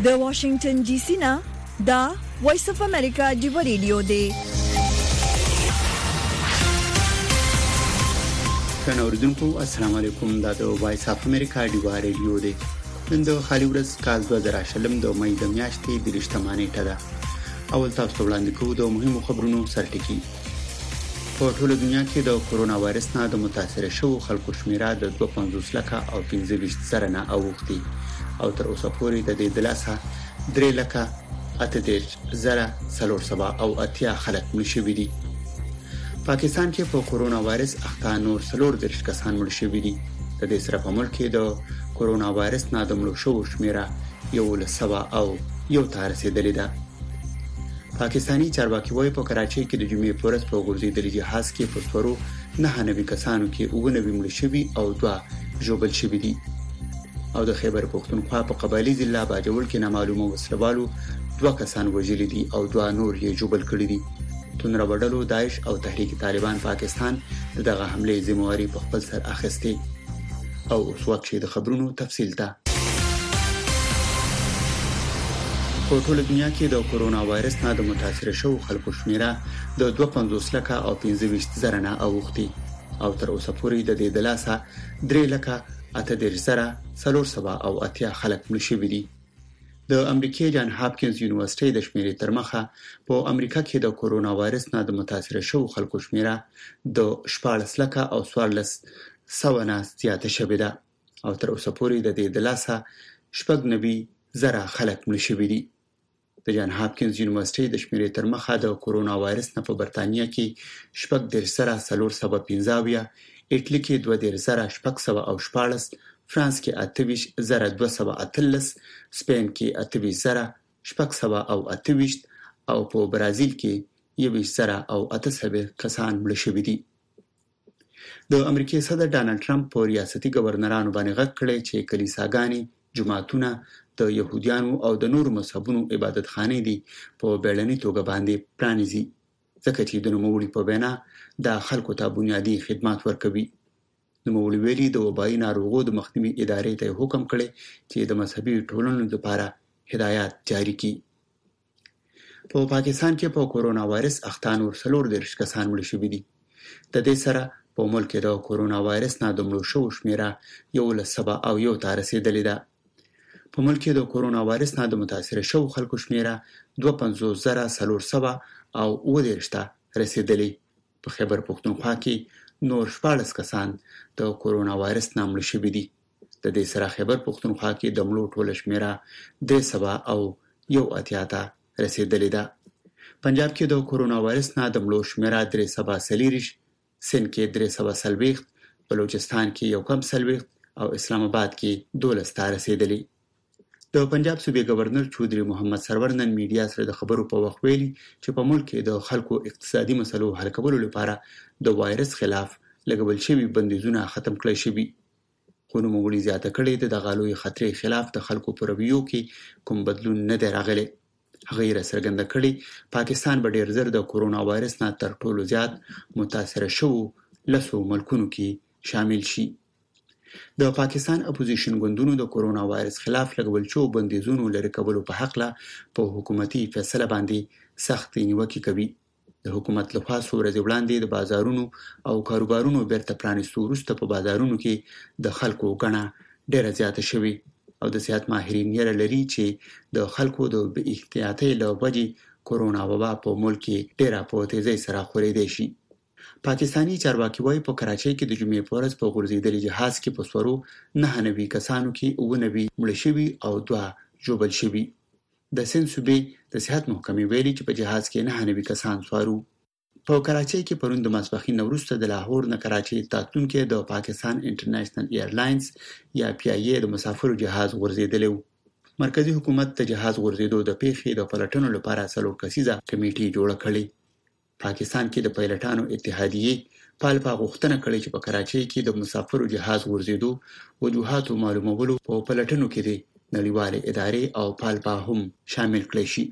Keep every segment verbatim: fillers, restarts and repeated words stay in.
د واشنگټن ډي سي نه دا وایس اف امریکا دی ریډیو دی. څنګه اوریدونکو السلام علیکم. دا د وایس اف امریکا دی ریډیو دی. نن د خالي ورځ کال دوه زره شلم د مې د میاشتې د رښتمانۍ ټده. اول تاسو وړاندې کوو د مهمو خبرونو سرټکی. په ټوله دنیا کې د کورونا وایرس نه د متاثر شوو خلکو شمیره د دوه پنځوس لکه او پنځه ویشت زره نه اوښتي او تر اوسه پورې د دې دلاسه درې لکه اته دېرش زره څلور سوه او اتیا خلک مړ شوي دي. پاکستان کې په کورونا وایرس اخته نور څلور دېرش کسان مړ شوي دي. د دې سره په ملک کې د کورونا وایرس نه د مړو شوو شمیره یو سوه او یو ته رسیدلې ده. پاکستانی چارواکي وايي په کراچۍ کې د جمعې په ورځ په غورځېدلي جهاز کې په سورو نه نوي کسانو کې اوه نوي مړ شوي او دوه ژوبل شوي دي. او د خیبر پښتونخوا په قبایلی ضلع باجوړ کې نامعلومه وسلوالو دوه کسان وژلي دي او دوه نور یې ژوبل کړي دي. تونره وډلو داعش او تحریک طالبان پاکستان دغه حمله ذمہواری په خپل سر اخیستي. او اوس وخت د خبرونو تفصیل ته. په ټوله دنیا کې د کورونا وایرس نه د متاثر شوو خلکو شمیره د دوه پنځوس لکه او پنځه ویشت زره نه اوښتي او تر اوسه پورې د دې دلاسه درې لکه اته دېرش زره څلور سوه او اتیا خلک مړ شوي دي. د امریکای جان هاپکینز یونیورسيټي د شمیرې تر مخه په امریکا کې د کورونا وایرس نه د متاثر شوو خلکو شمیره د شپاړس لکه او څوارلس سوه نه زیاته شوې ده او تر اوسه پورې د دې دلاسه شپږ نوي زره خلک مړ شوي دي. د جان هاپکینز یونیورسيټي د شمیرې تر مخه د کورونا وایرس نه په برتانیا کې شپږ دېرش زره څلور سوه پنځه اویا، ایټلی کې دوه دېرش زره شپږ سوه او شپاړس، فرانس کې اته ویشت زره دوه سوه اتلس، سپین کې اته ویشت زره شپږ سوه او اته ویشت او په برازیل کې یو ویشت زره او اته سوه کسان مړ شوي دي. د امریکای صدر ډانلډ ټرمپ په ریاستي گورنرانو باندې غږ کړی چې کلیساګانې، جماعتونه، د يهوديانو او د نورو مذهبونو عبادتخانې دي په بیړنۍ توګه باندې پرانیزي ځکه چې د نوموړي په بنا د خلکو ته بنیادی خدمات ورکوي. نوموړي ویلي د وبایي ناروغو د مخنیوي ادارې ته حکم کړی چې د مذهبي ټولنو لپاره هدایات جاری کړي. په پاکستان کې په کورونا وایرس اخته نور څلور دېرش کسان مړ شوي دي. د دې سره په ملک کې د کورونا وایرس نه د مړو شوو شمیره یو سوه او یو ته رسیدلې ده. په ملک کې د کورونا وایرس نه د متاثر شوو خلکو شمیره دوه پنځوس زره څلور سوه او اوه دېرش ته رسیدلې. په خیبر پښتونخوا کې نور شپاړس کسان د کورونا وایرس نه مړ شوي دي. د دې سره خیبر پښتونخوا کې د مړو ټوله شمیره درې سوه او یو اتیا ته رسیدلې ده. پنجاب کې د کورونا وایرس نه د مړو شمیره درې سوه څلېرویشت، سند کې درې سوه څلوېښت، بلوچستان کې یو کم څلوېښت او اسلام آباد کې دولس ته رسیدلې. د پنجاب صوبې گورنر چودري محمد سرور نن میډیا سره د خبرو په وخت ویلي چې په ملک کې د خلکو اقتصادي مسلو حل کولو لپاره د وایرس خلاف لګول شوي بندیزونه ختم کړای شوي. خو نوموړي زیاته کړې د دغه لوی خطرې خلاف د خلکو په رویو کې کوم بدلون نه دی راغلی. هغه یې راڅرګنده کړې پاکستان به ډېر ژر د کورونا وایرس نه تر ټولو زیات متاثر شوو لسو ملکونو کې شامل شي. د پاکستان اپوزیشن ګوندونو د کورونا وایرس خلاف لګول شوو بندیزونو لرې کولو په حق له په حکومتي فیصله باندې سخت نیوکې کوي. د حکومت لخوا څو ورځې وړاندې د بازارونو او کاروبارونو بیرته پرانیستو وروسته په بازارونو کې د خلکو ګڼه ډېره زیاته شوې او د صحت ماهرین یې لري چې د خلکو د بې احتیاطۍ له وجې کورونا وبا په ملک کې ډېره په تیزۍ سره خورېدی شي. پاکستانی چارواکي وايي په کراچۍ کې د جمعې په ورځ په غورځېدلي جهاز کې په سورو نه نوي کسانو کې اوه نوي مړه شوي او دوه ژوبل شوي. د سند صوبې د صحت محکمې ویلي چې په جهاز کې نه نوي کسان سوارو. په کراچۍ کې پرون د ماسپښین وروسته د لاهور نه کراچۍ ته تلونکي د پاکستان انټرنیشنل ایرلاینز یا پی آی ای د مسافرو جهاز غورځېدلی و. مرکزی حکومت د جهاز غورځېدو د پیښې د پلټنو لپاره څلور کسیزه کمیټې جوړه کړې. پاکستان کې د پایلټانو اتحادیې پالپا غوښتنه کړې چې په کراچۍ کې د مسافرو جهاز غورځېدو وجوهاتو معلومولو په پلټنو کې دي نړیوالې ادارې او پالپا هم شامل کړي شي.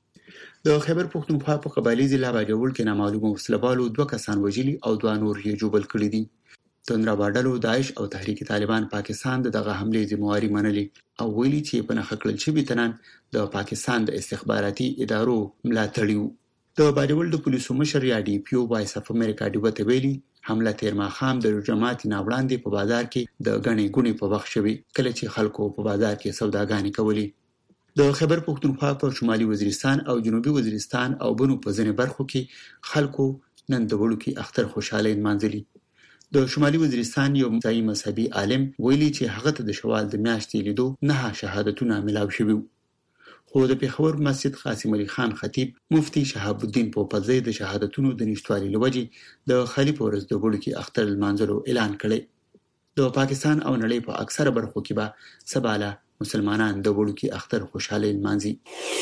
د خیبر پښتونخوا په قبایلی ضلع باجوړ کې نامعلومه وسلوالو دوه کسان وژلي او دوه نور یې ژوبل کړي دي. تندراباډلو داعش او تحریک طالبان پاکستان دغه حمله ذمہواری منلي او ویلي چې په نخښکل شوی تنان د پاکستان د استخباراتي ادارو ملاتړ وو. د باډیول د پولیسو مشر یا ډي پی او وایس اف امریکا ډیوته ویلي حمله تیر ماخام د جماعت نه وړاندې په بازار کې د غني ګونی په وخت شوی کله چې خلکو په بازار کې سوداګانې کولې. د خیبر پختونخوا په شمالي وزیرستان او جنوبي وزیرستان او بنو په ځینې برخو کې خلکو نن د وړوکی اختر خوشاله منځلي. د شمالي وزیرستان یو ځایي مذهبي عالم ویلي چې هغه ته د شوال د میاشتې لیدو نه شهادتونه ملاو شوي. خو د پیښور مسجد قاسم علي خان خطیب مفتي شهاب الدین پوپلزی د شهادتونو د نشټوالي لوجې د خلیف ورځ د وړوکی اختر المنځلو اعلان کړی. د پاکستان او نړۍ په اکثره برخو کې به سباله مسلمانان د وړوکی اختر خوشاله منځي.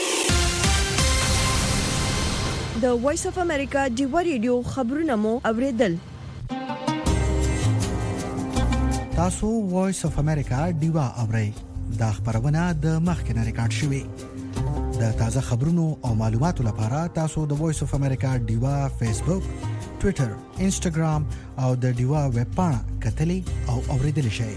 د وایس اف امریکا ډیوا ریډیو خبرونه مو اوریدل. تاسو وایس اف امریکا ډیوا اورئ. دا خبرونه د مخکنه ریکارډ شوې. د تازه خبرونو او معلوماتو لپاره تاسو د وایس اف امریکا ډیوا فیسبوک، ټوئیټر، انسټاګرام او د ډیوا ویب پاڼه کتلې او اوریدل شئ.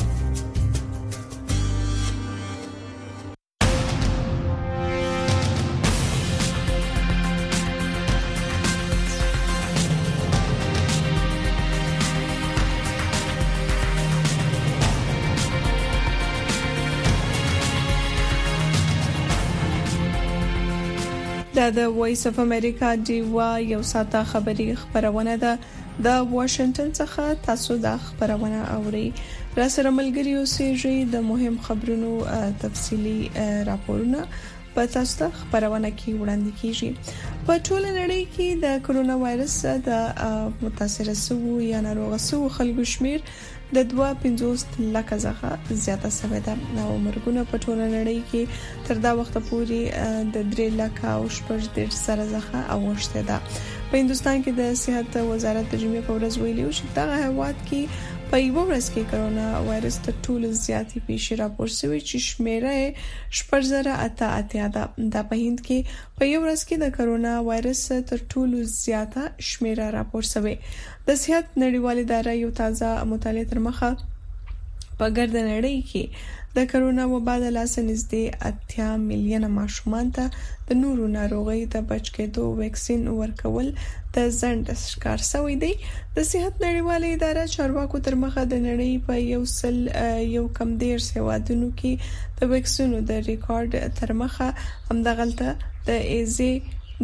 دا د وایس اف امریکا ډیوا یو ساته خبری خبرونه ده د واشنگټن څخه. تاسو دا خبرونه اورئ. را سره ملګری اوسئ. د مهم خبرونو تفصيلي راپورونه په تاسو ته خبرونه کې وړاندې کیږي. په ټول نړۍ کې د کرونا وایرس د متاثر شوو یا ناروغ شوو خلکو شمیر د دوه پنځوس لک څخه زیاته شوې ده. نو مرګونه په ټول نړۍ کې تر دا وخت پورې د درې لک او شپږ دېرش سره څخه اوښته ده. په هندستان کې د صحت وزارت د جمعې په ورځ ویلي چې دغه هیواد کې په یو ورځ کې کرونا وایرس د ټول زیاتې پیښې راپور شوې چې شمیره شپږ زره اته اتیا ده. د په هند کې په یو ورځ کې د کرونا وایرس تر ټولو زیاته شمیره راپور شوې. د صحت نړیوال ادارې یو تازه مطالعه تر مخه په ګرد نړۍ کې د کرونا وبا د لاسه نږدې اتیا میلیونه ماشومان ته د نورو ناروغیو د بچ کېدو ویکسین ورکول د ځنډ ښکار شوی دی. د صحت نړیواله ادارې چارواکو تر مخه د نړۍ په یو سل یو کم ډیر سیوادونو کې د ویکسینو د ریکارډ تر مخه همدغلته د ایزي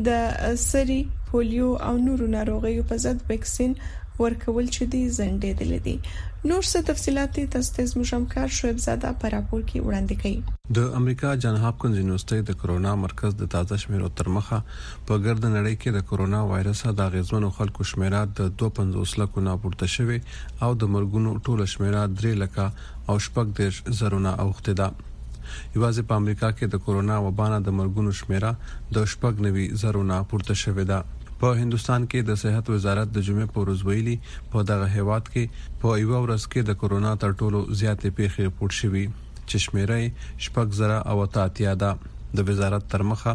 د سری پولیو او نورو ناروغیو په ضد ویکسین ورکول چې دی زنډېدل دي. نور څه تفصيلات تاسو ته زموږ همکار شعیب زاده په راپور کې وړاندې کړي. د امریکا جان هاپکینز یونیورسيټي د کرونا مرکز د تازه شمیرو تر مخه په ګرد نړۍ کې د کرونا وایرس د غیزمنو خلکو شمیره د دوه پنځوس لکو نه پورته شوی او د مرګونو ټوله شمیره درې لکه او شپږ دېرش زرونه اوښته ده. یوازې په امریکا کې د کرونا وبا د مرګونو شمیره د شپږ نوي زرونه پورته شوی ده. په هندستان کې د صحت وزارت د جمعې په ورځ ویلي په دغه هیواد کې په یو ورځ کې د کرونا تر ټولو زیاتې پیښې رپورټ شوې چې شمیره شپږ زره او اتیا ده. د وزارت تر مخه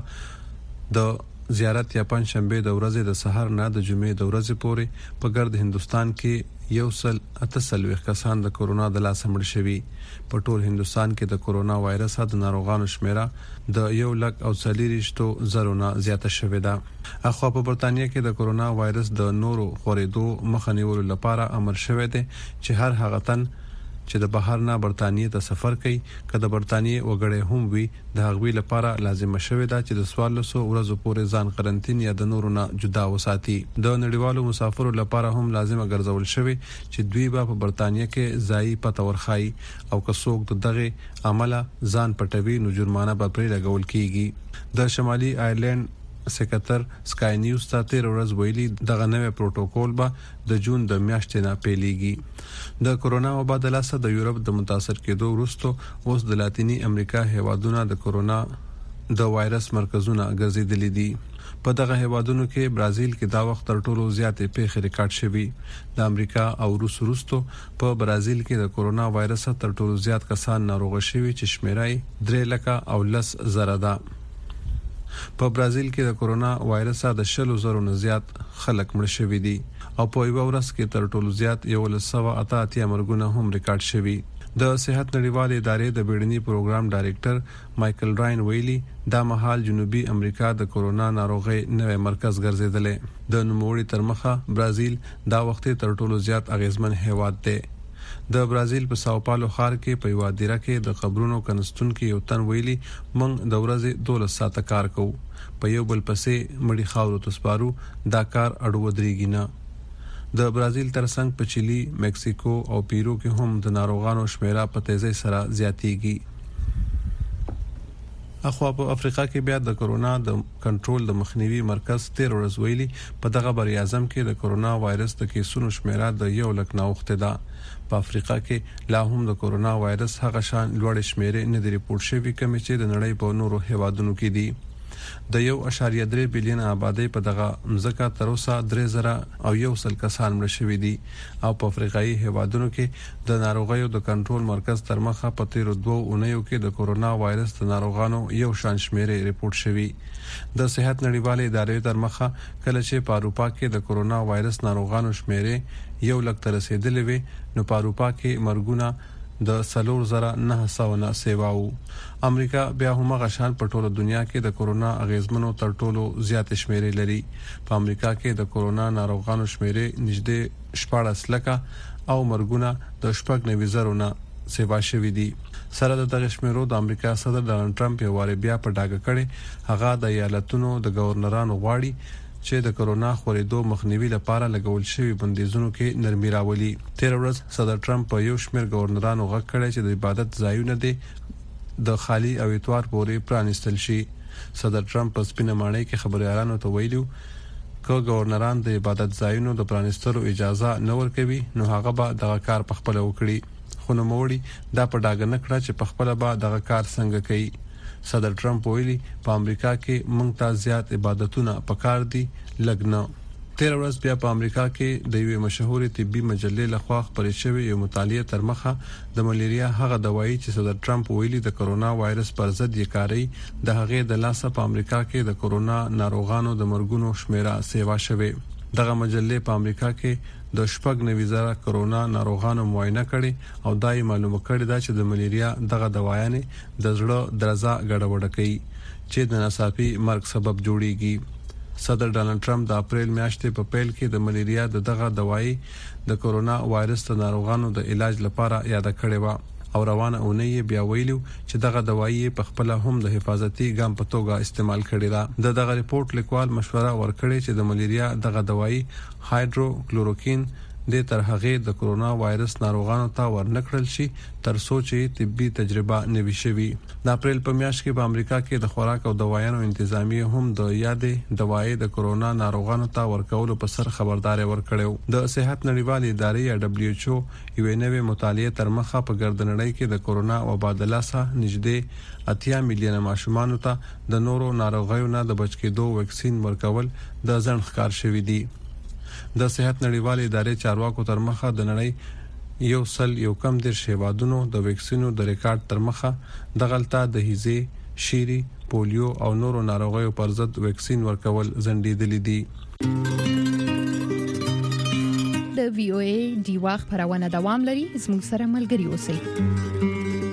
د زیارت یا پنځ شنبه د ورځې د سحر نه د جمعې د ورځې پورې په ګرد هندستان کې یو سل اتسلويخ کسان د کرونا د لاس مړ شوي. په ټول هندستان کې د کرونا وایرس د ناروغانو شمیره د یو لک او څلوریشتو زرونه زیاته شوې ده. اخو په برتانیې کې د کرونا وایرس د نورو خورېدو مخه نیولو لپاره امر شوی دی چې هر هغه تن چې د بهر نه برتانیې ته سفر کوي کله برتانیې وګړي هم وي د هغوی لپاره لازم شوی دا چې د سوالسو ورځو پورې ځان قرنټین یا د نورو نه جدا وساتي. د نړیوالو مسافرو لپاره هم لازم ګرځول شوی چې دوی به په برتانیې کې ځای پته ورخای او که څوک د دغه عمله ځان پټوي نو جرمانه به پرې لګول کیږي. د شمالي آیرلند سکتر سکای نیوز ته تیر ورځ ویلي دغه نوې پروتوکول به د جون د میاشتې نه پیلېږي. د کرونا وبا د لاسه د یورپ د متاثر کېدو وروسته اوس د لاتینی امریکا هیوادونو د کرونا د وایرس مرکزونه ګرځېدلې دي. په دغه هیوادونو کې برازیل کې دا وخت تر ټولو زیاتې پیښې ریکارډ شوي. د امریکا او روس وروسته په برازیل کې د کرونا وایرس تر ټولو زیات کسان ناروغ شوي چې شمیره درې لکه او لس زره ده. په برازیل کې د کرونا وایرس د شلو زرو نه زیات خلک مړ شوي دي او په یو ورځ کې تر ټولو زیات یو لسو اته اتیا مرګونه هم ریکارډ شوي. د صحت نړیوال ادارې د بیړني پروګرام ډایریکټر مایکل راین ویلي دا مهال جنوبي امریکا د کرونا ناروغي نوې مرکز ګرځیدل. د نوموړي تر مخه برازیل دا وخت تر ټولو زیات اغیزمن هیواد دی. د برازیل په ساو پالو ښار کې په یو دیره کې د خبرونو کنستون کې یو تن ویلي موږ د ورځې دولس ساعته کار کوو، په یو بل پسې مړی خاورو تسپارو، دا کار اړو درېږي نه. د برازیل ترڅنګ په چيلي، مکسیکو او پیرو کې هم د ناروغانو شمیره په تیزی سره زیاتېږي. اخوا په افریقا کې بیا د کرونا د کنټرول د مخنیوي مرکز تیر ورځ ویلي په دغه بری اعظم کې د کرونا وایرس د کیسونو شمیره د یو لک نه اوخته ده. په افریقا کې لا هم د کرونا وایرس هغه شان لوړ شمیره نه دی ریپورت شوی کوم چې د نړۍ په نورو هیوادونو کې دي. د یو اشاریه درې بلین آبادی په دغه مزکه تر اوسه درې زره او یو سل کسان مړ شوي دي او په افریقایي هیوادونو کې د ناروغیو د کنټرول مرکز تر مخه په تیر دوه اونیو کې د کرونا وایرس د ناروغانو یو شان شمیره ریپورت شوی. د صحت نړیوال ادارې تر مخه کله چې په اروپا کې د کرونا وایرس ناروغانو شمیره یو لک تر رسیدلې وي نو په اروپا کې مرګونه د سلور زره نه سو نه سیواو. امریکا بیا هم غشان په ټوله دنیا کې د کرونا اغیزمنو تر ټولو زیات شمیره لري. په امریکا کې د کرونا ناروغانو شمیره نږدې شپاړس لکه او مرګونه د شپږ نوي زره نه سیوا شوي دي. سره د دغه شمیرو د امریکا صدر ډانلډ ټرمپ یو واره بیا په ډاګه کړي هغه د ایالتونو د گورنرانو غواړي چې د کرونا خورېدو مخنیوي لپاره لګول شوی بندیزونو کې نرمي راولي. تیر ورځ صدر ټرمپ په یو شمېر گورنرانو غږ کړی چې د عبادت ځایونه دي د خالی او اتوار پورې پرانستل شي. صدر ټرمپ په سپینه ماڼۍ کې خبريالانو ته ویلو که گورنران د عبادت ځایونو د پرانستلو اجازه نه ورکوي نو هغه به دغه کار په خپل وکړي، خو نو موړي دا په ډاګه نه کړ چې په خپل به دغه کار څنګه کوي. صدر ټرمپ ویلي په امریکا کې موږ ته زیات عبادتونه پکار دي لګنه. تیر ورځ بیا په امریکا کې د یوې مشهورې طبي مجلې لخوا خپرې شوې یو مطالعه تر مخه د ملیریا هغه دوايي چې صدر ټرمپ ویلي د کرونا وایرس پر ضد یې کاری د هغې د لاسه په امریکا کې د کرونا ناروغانو د مرګونو شمیره سیوا شوه. دغه مجلې په امریکا کې د شپږ نوي زره کرونا ناروغانو معاینه کړي او دای معلومه کړي دا چې د ملیریا دغه دوايانې د زړه درزا ګډوډه کوي چې د ناڅاپي مرګ سبب جوړيږي. صدر ډانلډ ټرمپ د اپریل میاشتې په پیل کې د ملیریا د دغه دوايي د کرونا وایرس د ناروغانو د علاج لپاره یاد کړې و او روانه اونۍ بیا ویلو چې دغه دوايي په خپل هم د حفاظتي ګام په توګه استعمال کړي دا. د دغه ریپورت لیکوال مشوره ورکړي چې د ملیریا دغه دوايي هایدروکلوروکین د تر هغه د کرونا وایرس ناروغانو ته ورنکړل شي تر څو چې طبي تجربه نوي شوي. د اپریل په میاشت کې په امریکا کې د خوراک او دوايانو انتظامیه هم د یادې دوايي د کرونا ناروغانو ته ورکول په سر خبرداري ورکړیو. د صحت نړیوال ادارې یا دبليو ایچ او یو نوې مطالعه تر مخه په ګردنړۍ کې د کرونا وبا د لاسه نږدې اتیا میلیونه ماشومان ته د نورو ناروغیو نه د بچ کېدو ویکسین ورکول د ځن ښکار شوی دی. د صحت نړیوال ادارې چارواکو تر مخه د نړۍ یو سل یو کم در شیوادونو د ویکسینو د ریکارډ تر مخه د غلطه د هیزه، شيري، پولیو او نورو ناروغیو پر ضد ویکسین ورکول زندیدلی دي. د وی او ای دی واخ پرونه دوام لري. زموږ سره ملګري اوسئ.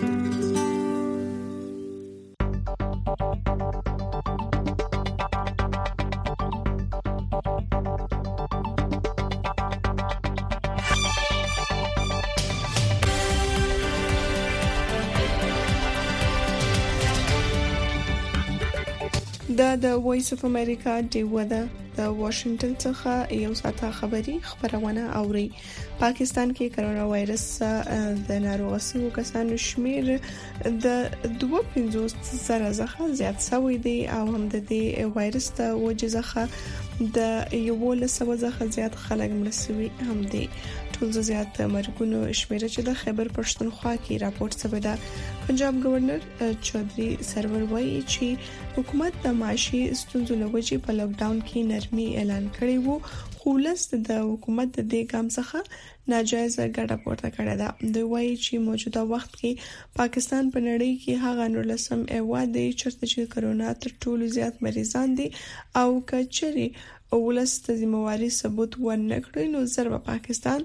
دا د وایس اف امریکا ډیوه ده د واشنگټن څخه یو ساعته خبري خبرونه اوري. پاکستان کې کرونا وایرس د ناروغانو کسانو شمیر د دوه پنځوس زره څخه زیات شوی دی او هم د دې وایرس د وجې څخه د یو لسو څخه زیات خلک مړ شوي هم دي. ټول زیات مرګونو شمیره چې د خیبر پښتونخوا کې راپورټ شوی ده. پنجاب گورنر چودھری سرور وایي چې حکومت د معاشي ستونزو لوجې په لاک ډاون کې نرمي اعلان کړی وو، خو ولس د حکومت د دې ګام څخه ناجایزه ګټه پورته کړې ده. دوی وایي چې موجوده وخت کې پاکستان په نړۍ کې هغه نولسم هیواد دی چیرته چې کرونا تر ټولو زیات مریضان دي او کچري ولس ته ذمہواری ثبوت ورنکړي نو زر په پاکستان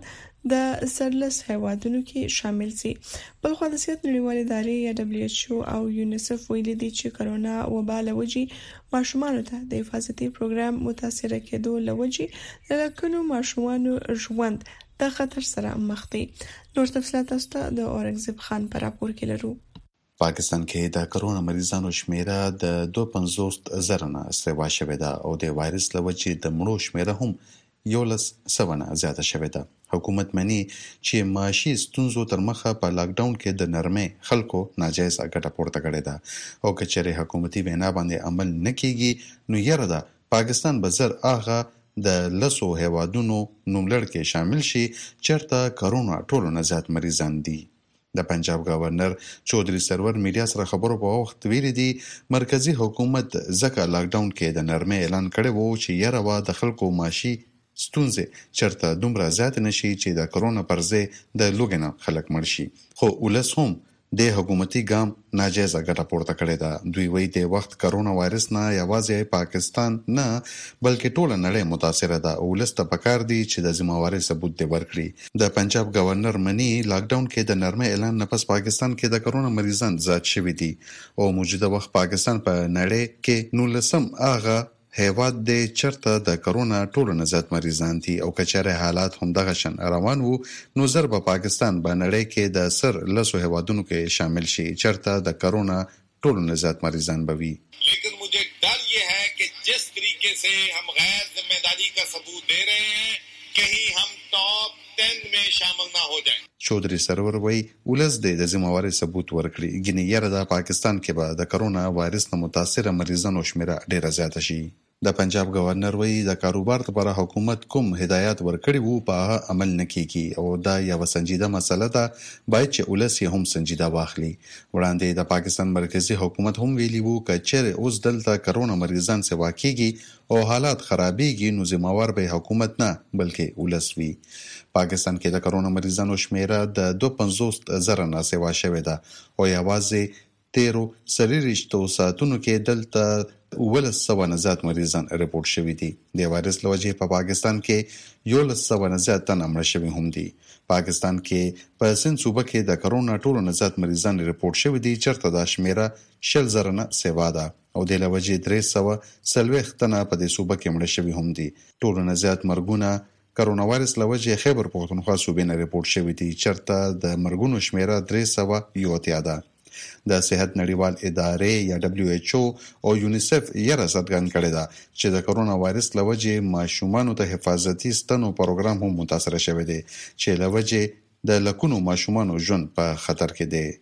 د سرلس هیوادونو کې شامل سي. بل خو د صحت نړیوالې ادارې یا دبليو ایچ او او یونیسف ویلي دي چې کرونا وبا لوجې ماشومان ته د حفاظتي پروګرام متاثر کېدو لوجې د لکونو ماشومان ژوند د خطر سره مخ دي. نور تفصیلات تاسو د اورنګزیب خان پر راپور کې لرو. پاکستان کې د کرونا مریضانو شمیره د دوه پنځوس زره نه استوا شوې ده او د وایرس لوجې د مړو شمیره هم یولس سوه زیاته شوې ده. حکومت مني چې معاشي ستونزو تر مخه په لاک ډاون کې د نرمۍ خلکو ناجایز اګټه پورته کړې ده او کچره حکومتي وینا باندې عمل نکېږي نو یره ده پاکستان بزر اغه د لسو هیوادونو نوملړ کې شامل شي چرته کرونا ټولو نه زیات مریضان دي. د پنجاب گورنر چودھری سرور میډیا سره خبرو په وخت ویلي دي مرکزی حکومت ځکه لاک ډاون کې د نرمۍ اعلان کړی وو چې یره وا د خلکو معاشي ستونزې چرته دومره زیات نشي چې د کرونا پر ځای د لوګنه خلک مړ شي. خو ولس هم د حکومتي ګام ناجایز ګټه پورته کړې ده. دوی وایي د وخت کرونا وایرس نه یوازې پاکستان نه بلکې ټول نړۍ متاثر ده او ولس ته پکار دي چې د ذمہواری ثبوت دی ورکړي. د پنجاب گورنر مني لاک ډاون کې د نرمۍ اعلان نه پس پاکستان کې د کرونا مریضان زیات شوي دي او موجوده وخت پاکستان په نړۍ کې نولسم اغه هیواد دی چرته د کرونا ټولو نه زیات مریضان دي او کچره حالات هم دغه شان روان وو نو زر په پاکستان په نړۍ کې د سر لسو هیوادونو کې شامل شي چرته د کرونا ټولو نه زیات مریضان بوي. لیکن مجھے ڈر یہ ہے کہ جس طریقے سے ہم غیر ذمہ داری کا ثبوت دے رہے ہیں کہیں ہم ٹاپ ٹین میں شامل نہ ہو جائیں. چودھری سرور وای ولز د ذمہواری ثبوت ورکړي ګنې یره د پاکستان کې به د کرونا وایرس نه متاثر مریضانو شمیره ډیره زیاته شي. د پنجاب گورنر وای د کاروبار لپاره حکومت کوم هدایت ورکړي وو په عمل نکېږي او دا یو سنجیده مسله ده باید چې ولس هم سنجیده واخلي. وړاندې د پاکستان مرکزی حکومت هم ویلي وو چې چیرې اوس دلته کرونا مریضان سوا کېږي او حالات خرابېږي نو ذمہوار به حکومت نه بلکې ولس وي. پاکستان کې د کرونا مریضانو شمیره د دوه پنځوس زره نه سوا شوې ده او یوازې تیرو سریریشتو ساعتونو کې دلته ولس سوه نه زیات مریضان رپورټ شوي دي. د وایرس له وجې په پاکستان کې یولس سوه نه زیات تنه مړه شوي هم دي. پاکستان کې په سند صوبه کې د کرونا ټولو نه زیات مریضان رپورټ شوي دي چرته د شمیره شل زره نه سوا ده او د له وجې درې سوه څلوېښت تنه په دې صوبه کې مړه شوي هم دي. ټولو نه زیات مرګونه کرونا وایرس له وجې خیبر پښتونخوا صوبې نه رپورټ شوي دي چرته د مرګونو شمیره درې سوه یو اتیا ده. د صحت نړیوال ادارې یا دبليو ایچ او او یونیسف یې څرګند کړی ده چې د کرونا وایرس له وجې ماشومانو ته حفاظتي ستنو پروګرام هم متاثر شوی دی چې له وجې د لکونو ماشومانو ژوند په خطر کې دی.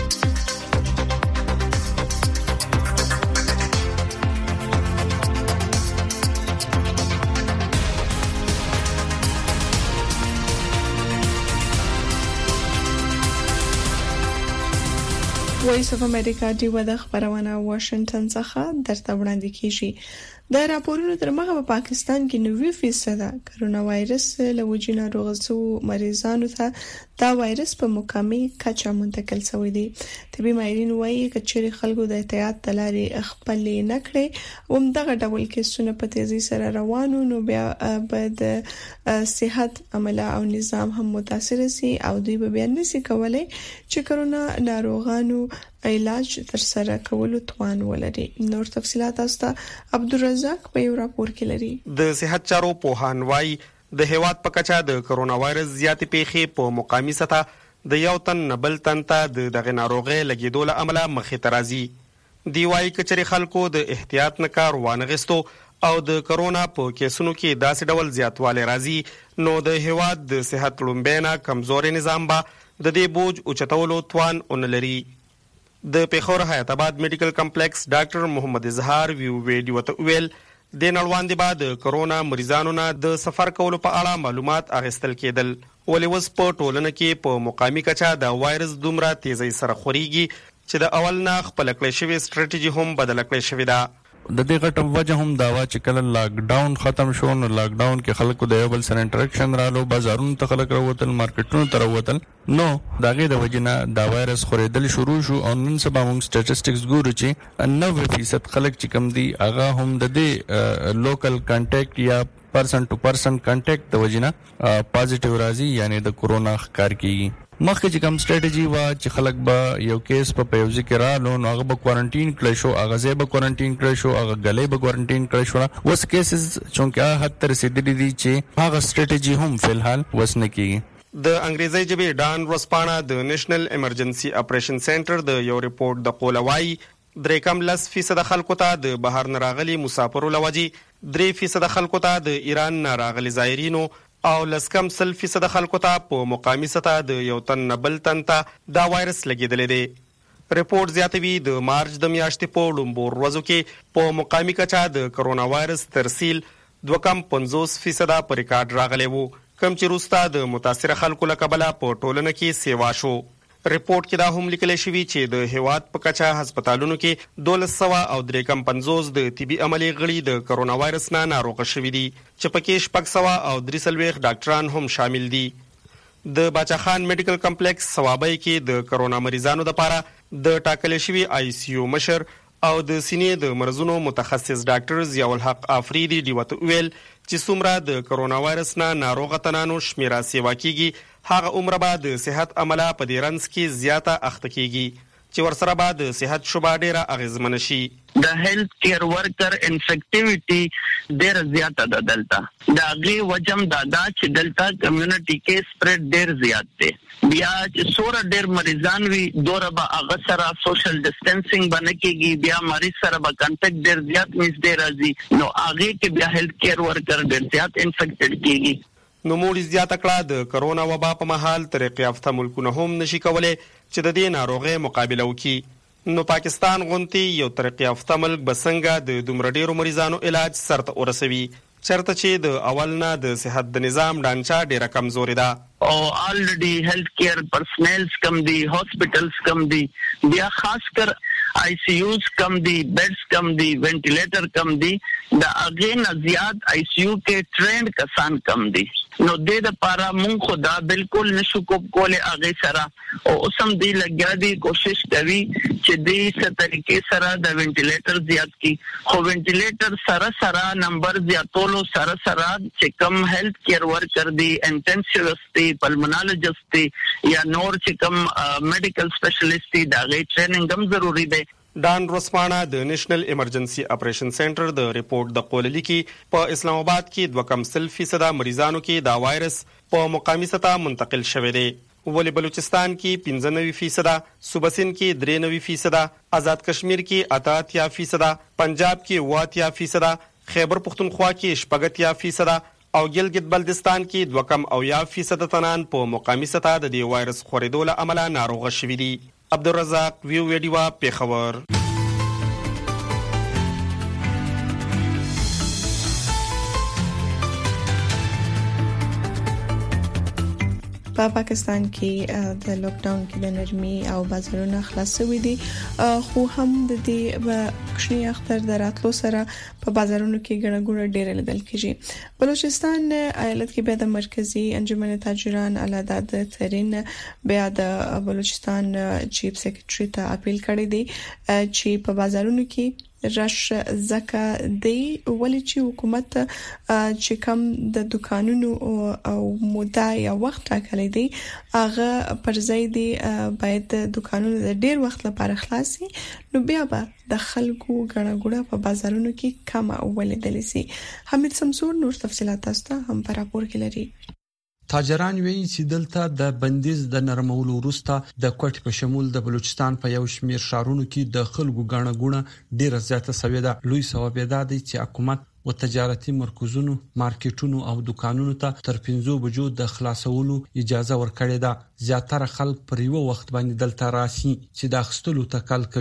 وایس اف امریکا دی ودا خبرونه واشنگټن څخه درته وړاندې کیږي. د راپورونو تر مخه په پاکستان کې نوي فیصد کرونا وایرس له وجې ناروغ شو مریضانو ته دا وایرس په مقامي کچه منتقل شوی دی. طبي ماهرین وایي چې چیرې خلکو د احتیاط تلاري خپل نه کړي او دغه ډول کیسونه په تیزی سره روانو نو بیا به د صحت عمله او نظام هم متاثر شي او دوی به بیا نشي کولای چې کرونا ناروغانو علاج تر سره کولو توان ولري. نور تفصيلات استا عبدالرزاق په یو راپور کې لري. د صحت چارو پوهان وايي د هیواد په کچه د کرونا وایرس زیاتې پیښې په مقامي سطح د یو تن بل تن ته د دغه ناروغي لګیدو له امله مخې ته راځي. دی وايي کچري خلکو د احتیاط نه کار وانغستو او د کرونا په کیسونو کې داسې ډول زیاتوالی راځي نو د هیواد د صحت لومبینا کمزوري نظام با د دې بوج اوچتولو توان اونلري. د پیښور حیات آباد میډیکل کمپلیکس ډاکټر محمد اظهار ویو ویډیو ته ویل د نړیوال د بعد کرونا مریضانو نه د سفر کولو په اړه معلومات اخیستل کېدل. ولې اوس په ټولنه کې په مقامي کچه د وایرس دومره تیزی سره خوريږي چې د اول نه خپل کړی شوی ستراتیژي هم بدل کړی شوی ده. د دې غټه وجه هم دا و چې کله لاک ډاون ختم شو نو لاک ډاون کې خلکو د یو بل سره انټریکشن رالو، بازارونو ته خلک راوتل، مارکیټونو ته راوتل، نو دا غي د وجه نه دا وایرس خورېدل شروع شو. او نن سبا موږ سټټیسټکس ګورو چې نوي فیصد خلک چې کم دي هغه هم د دې لوکل کانټیکټ یا پرسن ټو پرسن کانټیکټ د وجه نه پازیټیو راځي، یعنی د کورونا ښکار کیږي. مخکې چې کوم سټریټجی وا چې خلک به یو کیس په پیوځي کې رالو نو هغه به کوارنټین کړی شو، هغه ځای به کوارنټین کړی شو، هغه غلې به کوارنټین کړی شو. اوس کیسز چونکه حد تر رسیدلي دي چې هغه سټریټجی هم فلحال وسنه کیږي. د انګریزي ژبې ډان روسپانا د نېشنل ایمرجنسي اپریشن سنټر د یو ریپورت د قولوي درې کم لس فیصد خلکو ته د بهر نه راغلي مسافرو لوجي، درې فیصد خلکو ته د ایران نه راغلي زایرینو او لسکم سل فیصد خلکو ته په مقامی سطح د یو تن نه بل تن ته دا وایرس لګیدلی دی. ریپورت زیاتوي د مارچ د میاشتې په لومړو ورځو کې په مقامی کچه د کرونا وایرس ترسیل دوه کم پنځوس فیصد په ریکارډ راغلی وو، کم چې وروسته د متاثره خلکو له کبله په ټولنه کې سیوا شو. ریپورت کې دا هم لیکل شوی چې د هیواد په کچه هسپتالونو کې دولس سوه او درې کم پنځوس د طبي عملي غړي د کرونا وایرس نه ناروغه شوي دي، چې پکې شپږ سوه او درې څلوېښت ډاکټران هم شامل دي. د باچا خان میډیکل کمپلیکس ثوابۍ کې د کرونا مریضانو لپاره د ټاکل شوي آی سی یو مشر او د سینې د مرزونو متخصص ډاکټر ضیاء الحق افریدي دیوته ویل چې څومره د کرونا وایرس نه ناروغه تنانو شمیره سیوا کیږي هغه عمر به د صحت عمله په دې رنځ کې زیاته اخته کیږي چې ورسره به د صحت شوبه ډیره اغیزمن شي. د هیلث کیر ورکر انفیکټیویټي ډیره زیاته ده دلته. دا غي وجم دا دا چې دلته کمیونټي کې سپریډ ډیر زیات دی. بیا چې سوره ډیر مریضان وي دوره به هغه سره سوشل ډیسټنسینګ باندې کېږي، بیا مریض سره به کانټیکټ ډیر زیات نږدې راځي، نو هغه کې بیا هیلث کیر ورکر ډیر زیات انفیکټډ کېږي. نو موږ زیاته کړه د کرونا وبا په مهال طریق یافته ملکونه هم نشي کولای چې د دې ناروغي مقابله وکړي. نو پاکستان غونتی یو طریق یافته ملک بسنګه د دومره ډیرو مریضانو علاج سرته ورسوي، چرته چې د اول نه د صحت د نظام ډانچه ډیره کمزوري ده او الریډي هیلث کیر پرسنلز کم دي، هاسپټلز کم دي، بیا خاص کر آی سی یوز کم دي، بیډز کم دي، وینټیلیټر کم دي، دا اگین زیات آی سی یو کې ټرینډ کسان کم دي. نو د دې لپاره مونږ خدا بالکل نشو کوله هغه سره او اوسم دی لګیا دي کوشش کوي چې دې څه طریقې سره د وینټیلیټر زیات کی، خو وینټیلیټر سره سره نمبر زیاتولو سره سره چې کم هیلث کیر ورکر دي، انټینسیویست دي، پلمونالوجست دي یا نور چې کم میډیکل سپیشلیست دي، دا غي ټریننګ هم ضروری دی. ډان روسپانا د نېشنل ایمرجنسي اپریشن سنټر د ریپورت د قوللی کې په اسلام آباد کې دوه کم سل فیصد مریضانو کې دا وایرس په مقامی سطح منتقل شوی دی، ولې بلوچستان کې پنځه نوي فیصد، صوبه سند کې درې نوي فیصد، آزاد کشمیر کې اته اتیا فیصد، پنجاب کې اوه اتیا فیصد، خیبر پختونخوا کې شپږ اتیا فیصد او ګلګت بلتستان کې دوه کم اویا فیصد تنان په مقامی سطح د دې وایرس خورېدو له امله ناروغه شوي دي. عبدالرزاق ویو ویډیوا پیښور. په پاکستان کې د لاک ډاون کې د نرمي او بازارونو خلاص شوي دي، خو هم د دې کښنی اختر د راتلو سره په بازارونو کې ګڼه ګوڼه ډیره لیدل کیږي. بلوچستان ایالت کې بیا د مرکزی انجمن تاجران علاداد ترين بیا د بلوچستان چیف سیکریټری ته اپیل کړی دی چې په بازارونو کې رش زکه دی، ولې چې حکومت چې کم د دکانونو او موده یا وخت ټاکلی دی هغه پر ځای دی باید دکانونو د ډیر وخت لپاره خلاصي، نو بیا به د خلکو ګڼه ګوڼه په بازارونو کې کم ولیدل شي. حمید سمسور نور تفصيلات تاسو هم په راپور کې لري. تاجران وایي چې دلته د بندیز د نرمولو وروسته د کوټ په شمول د بلوچستان په یو شمیر شهرونو کې د خلکو ګڼه ګوڼه ډیره زیاته شوې ده. لوی سبب دا دی چې حکومت او تجارتي مرکزونو، مارکیټونو او دکانونو ته تر پنځو بجو د خلاصولو اجازه ورکړې ده. زیاتره خلک پر یو وخت باندې دلته راشي چې د اخستلو تکل کوي.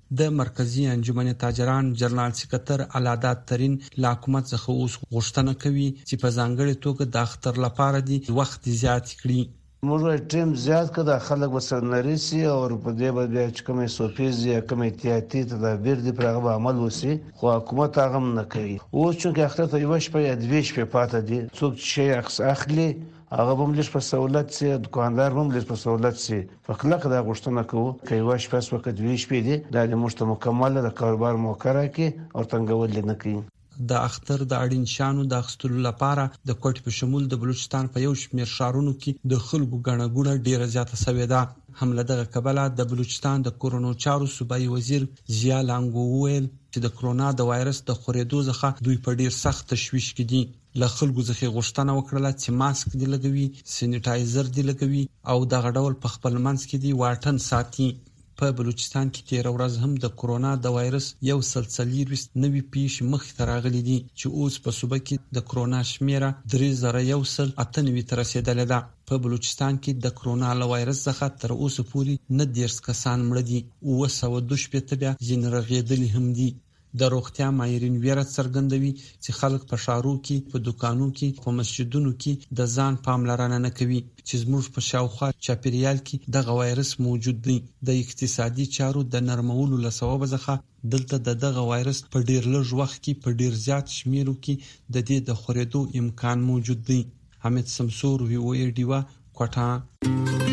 د مرکزی انجمن تاجران جنرال سکرټر علادات ترين لا حکومت څخه اوس غوښتنه کوي چې په ځانګړي توګه د اختر لپاره دی وخت زیات کړي. موږ ټیم زیات کړه خلک وسره نریسي او په دې باندې چې کومه سوپیز یا کومه احتیاطي تدابیر دی پر هغه عمل وسی خو حکومت هغه نه کوي. اوس چې اختر ته یو شپه یا دوه شپې پاتې دي څوک شي اخلي هغه هم لږ په سہولت سي دکاندار هم لږ په سہولت سي فخلق دا غوښتنه کوو کوي واش پس وخت دوی شپې دي د مشته مکمل د کاروبار موکره کې او څنګه نه کوي. د اختر د اړین شانو د اخستلو لپاره د کوټ په شمول د بلوچستان په یو شمېر ښارونو کې د خلکو غاڼه ګوڼه ډیره زیاته شوې ده. حمله دغه کبله د بلوچستان د کورونو چارو صوبایي وزیر ضیا لانګو ویل چې د کرونا د وایرس د خورېدو څخه دوی په ډیر سخت تشویش کې دي. له خلکو څخه غوښتنه وکړه چې ماسک دی لګوي، سینیټایزر دی لګوي او دغه ډول په خپل منځ کې دی واټن ساتي. په بلوچستان کې تیر ورځ هم د کرونا د وایرس یو سلسلې وست نوې پیښې مخ ته راغلي دي چې اوس په صوبه کې د کرونا شمیره درې زره یو سل اته نوي تر رسیدلې ده. په بلوچستان کې د کرونا له وایرس څخه تر اوسه پورې نه دیرش کسان مړه دي او اوه سوه دوه شپېته بیا ځینې رغېدلي هم دي. د روغتیا ماهرین ویره څرګندوي چې خلک په ښارو کې، په دکانو کې، په مسجدونو کې د ځان پاملرنه نه کوي چې زموږ په شاوخوا چاپیریال کې دغه وایرس موجود دی. د اقتصادي چارو د نرمولو له سببه څخه دلته د دغه وایرس په ډیر لږ وخت کې په ډیر زیات شمیرو کې د دې د خورېدو امکان موجود دی. حمید سمسور وی او ای ډیوا کوټه.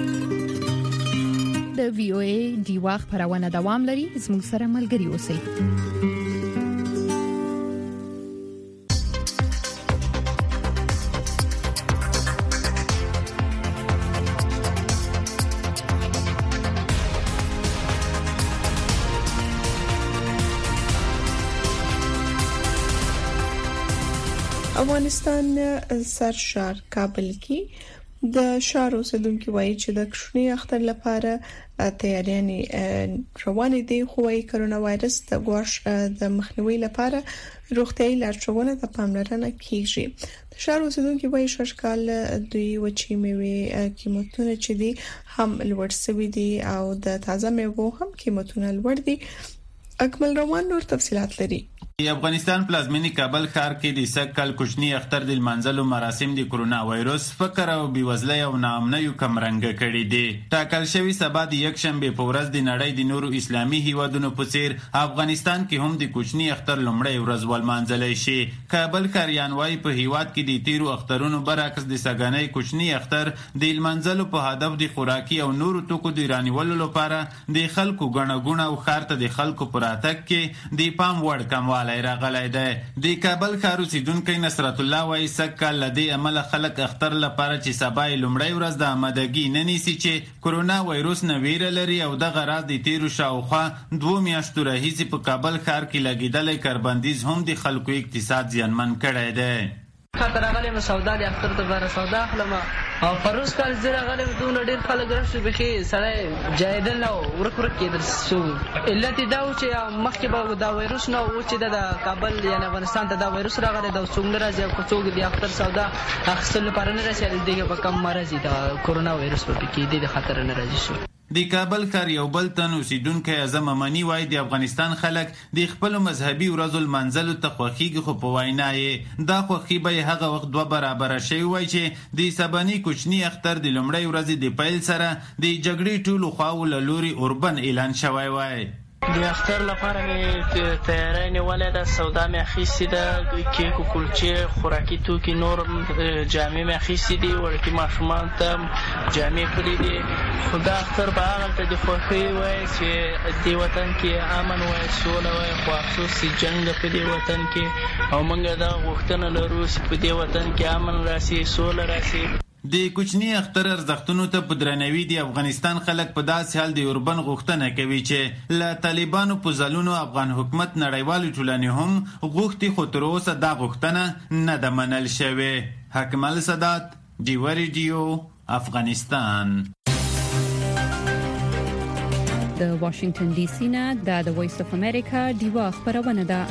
د وی او ای ډیوا خبرونه دوام لري. زموږ سره ملګري اوسئ. افغانستان سرشار کابل کې د ښار اوسیدونکو وایي چې د کښنی اختر لپاره تیاریانې روانې دي خو وايي کرونا وایرس د غواش د مخنیوي لپاره روغتیايي لارښوونه ته پاملرنه کیږي. د ښار اوسیدونکو وایي شاشکال دوی وچی میوه قیمتونه چې دي هم لوړ شوي دي او د تازه میوه هم قیمتونه لوړ دي. اکمل روان نور تفصيلات لري. د افغانستان پلازمینی کابل ښار کې د سکل کوچنی اختر د منځلو مراسم د کرونا وایرس فقر او بیوزلۍ او ناامنۍ کم رنګ کړي دي. ټاکل شوی سبا د یک شنبه په ورځ د نړۍ د نورو اسلامي هیوادونو په څیر افغانستان کې هم د کوچنی اختر لومړی ورځ ولمانځل شي. کابل ښاریان وايي په هیواد کې د تیرو اخترونو برعکس د سګنۍ کوچنی اختر د منځلو په هدف د خوراکي او نورو توکو د رانیولو لپاره د خلکو غڼه غونه او ښار ته د خلکو پر اتک کې د پام وړ کموال راغلی دی. د کابل ښار اوسیدونکی نصرت الله وایي سږکال له دې امله خلک اختر لپاره چې سبا یې لومړۍ ورځ د آمادګي نه نیسي چې کرونا وایرس نه ویره لري او دغه راز د تیرو شاوخوا دوه میاشتو راهیسې په کابل ښار کې لګېدلی کربندیز هم د خلکو اقتصاد زیانمن کړی دی. خاطر غلې مې سودا د اختر د بار سودا اخلم او پروس کال زره غلې دونه ډیر خلک راشي بخي سړی جایدل نو ورک ورک کېدل شو. علت دا و چې مخکې به دا وایرس نو و چې د کابل یا افغانستان ته دا وایرس راغلی د څنګه راځي او څوک د اختر سودا اخیستل لپاره نه رسېدل دیګه په کم مرزي دا کرونا وایرس په کې د خطر نه راځي شو. د کابل ښار یو بل تن اوسیدونکی اعظم امانی وایي د افغانستان خلک د خپلو مذهبي ورځو لمانځلو ته خوښیږي خو په وینا یې دا خوښي به یې هغه وخت دوه برابره شوې وای چې د سباني کوچني اختر د لومړۍ ورځې د پیل سره د جګړې ټولو خواو له لوري اوربن اعلان شوی وای. د اختر لپاره مې تیاری نیولې ده. سودا مې اخیستې ده، کیک او کلچې، خوراکي توکي، نور جامې مې اخیستې دي، وړکي ماشومان ته جامې کړې دي. خو دا اختر به هغلته د خوښۍ وایي چې دې وطن کې امن وایي، سوله وایي، خو افسوس چې جنګ ده په دې وطن کې او موږ دا غوښتنه لرو چې په دې وطن کې امن راسي، سوله راسي. د کوچنی اختر ارزښتونو ته په درناوي د افغانستان خلک په داسې حال د اوربن غوښتنه کوي چې له طالبانو په ځلونو افغان حکومت نړیوالې ټولنې هم غوښتي خو تر اوسه دا غوښتنه نه ده منل شوې. حکمل سادات، ډیوا ریډیو، افغانستان. د واشنگټن ډي سي نه د وایس اف امریکا ډیوا خبرونه ده.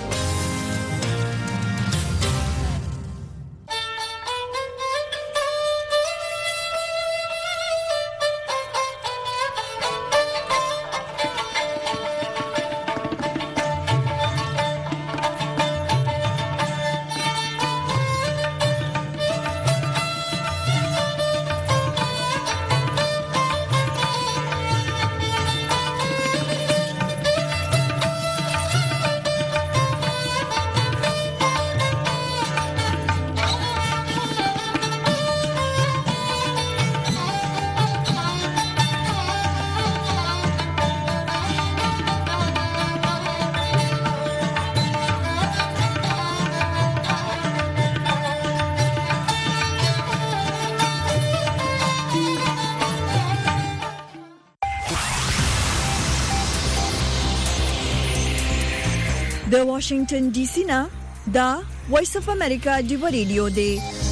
د واشنگټن ډي سي نه دا وایس اف امریکا ډیو ریډیو دی.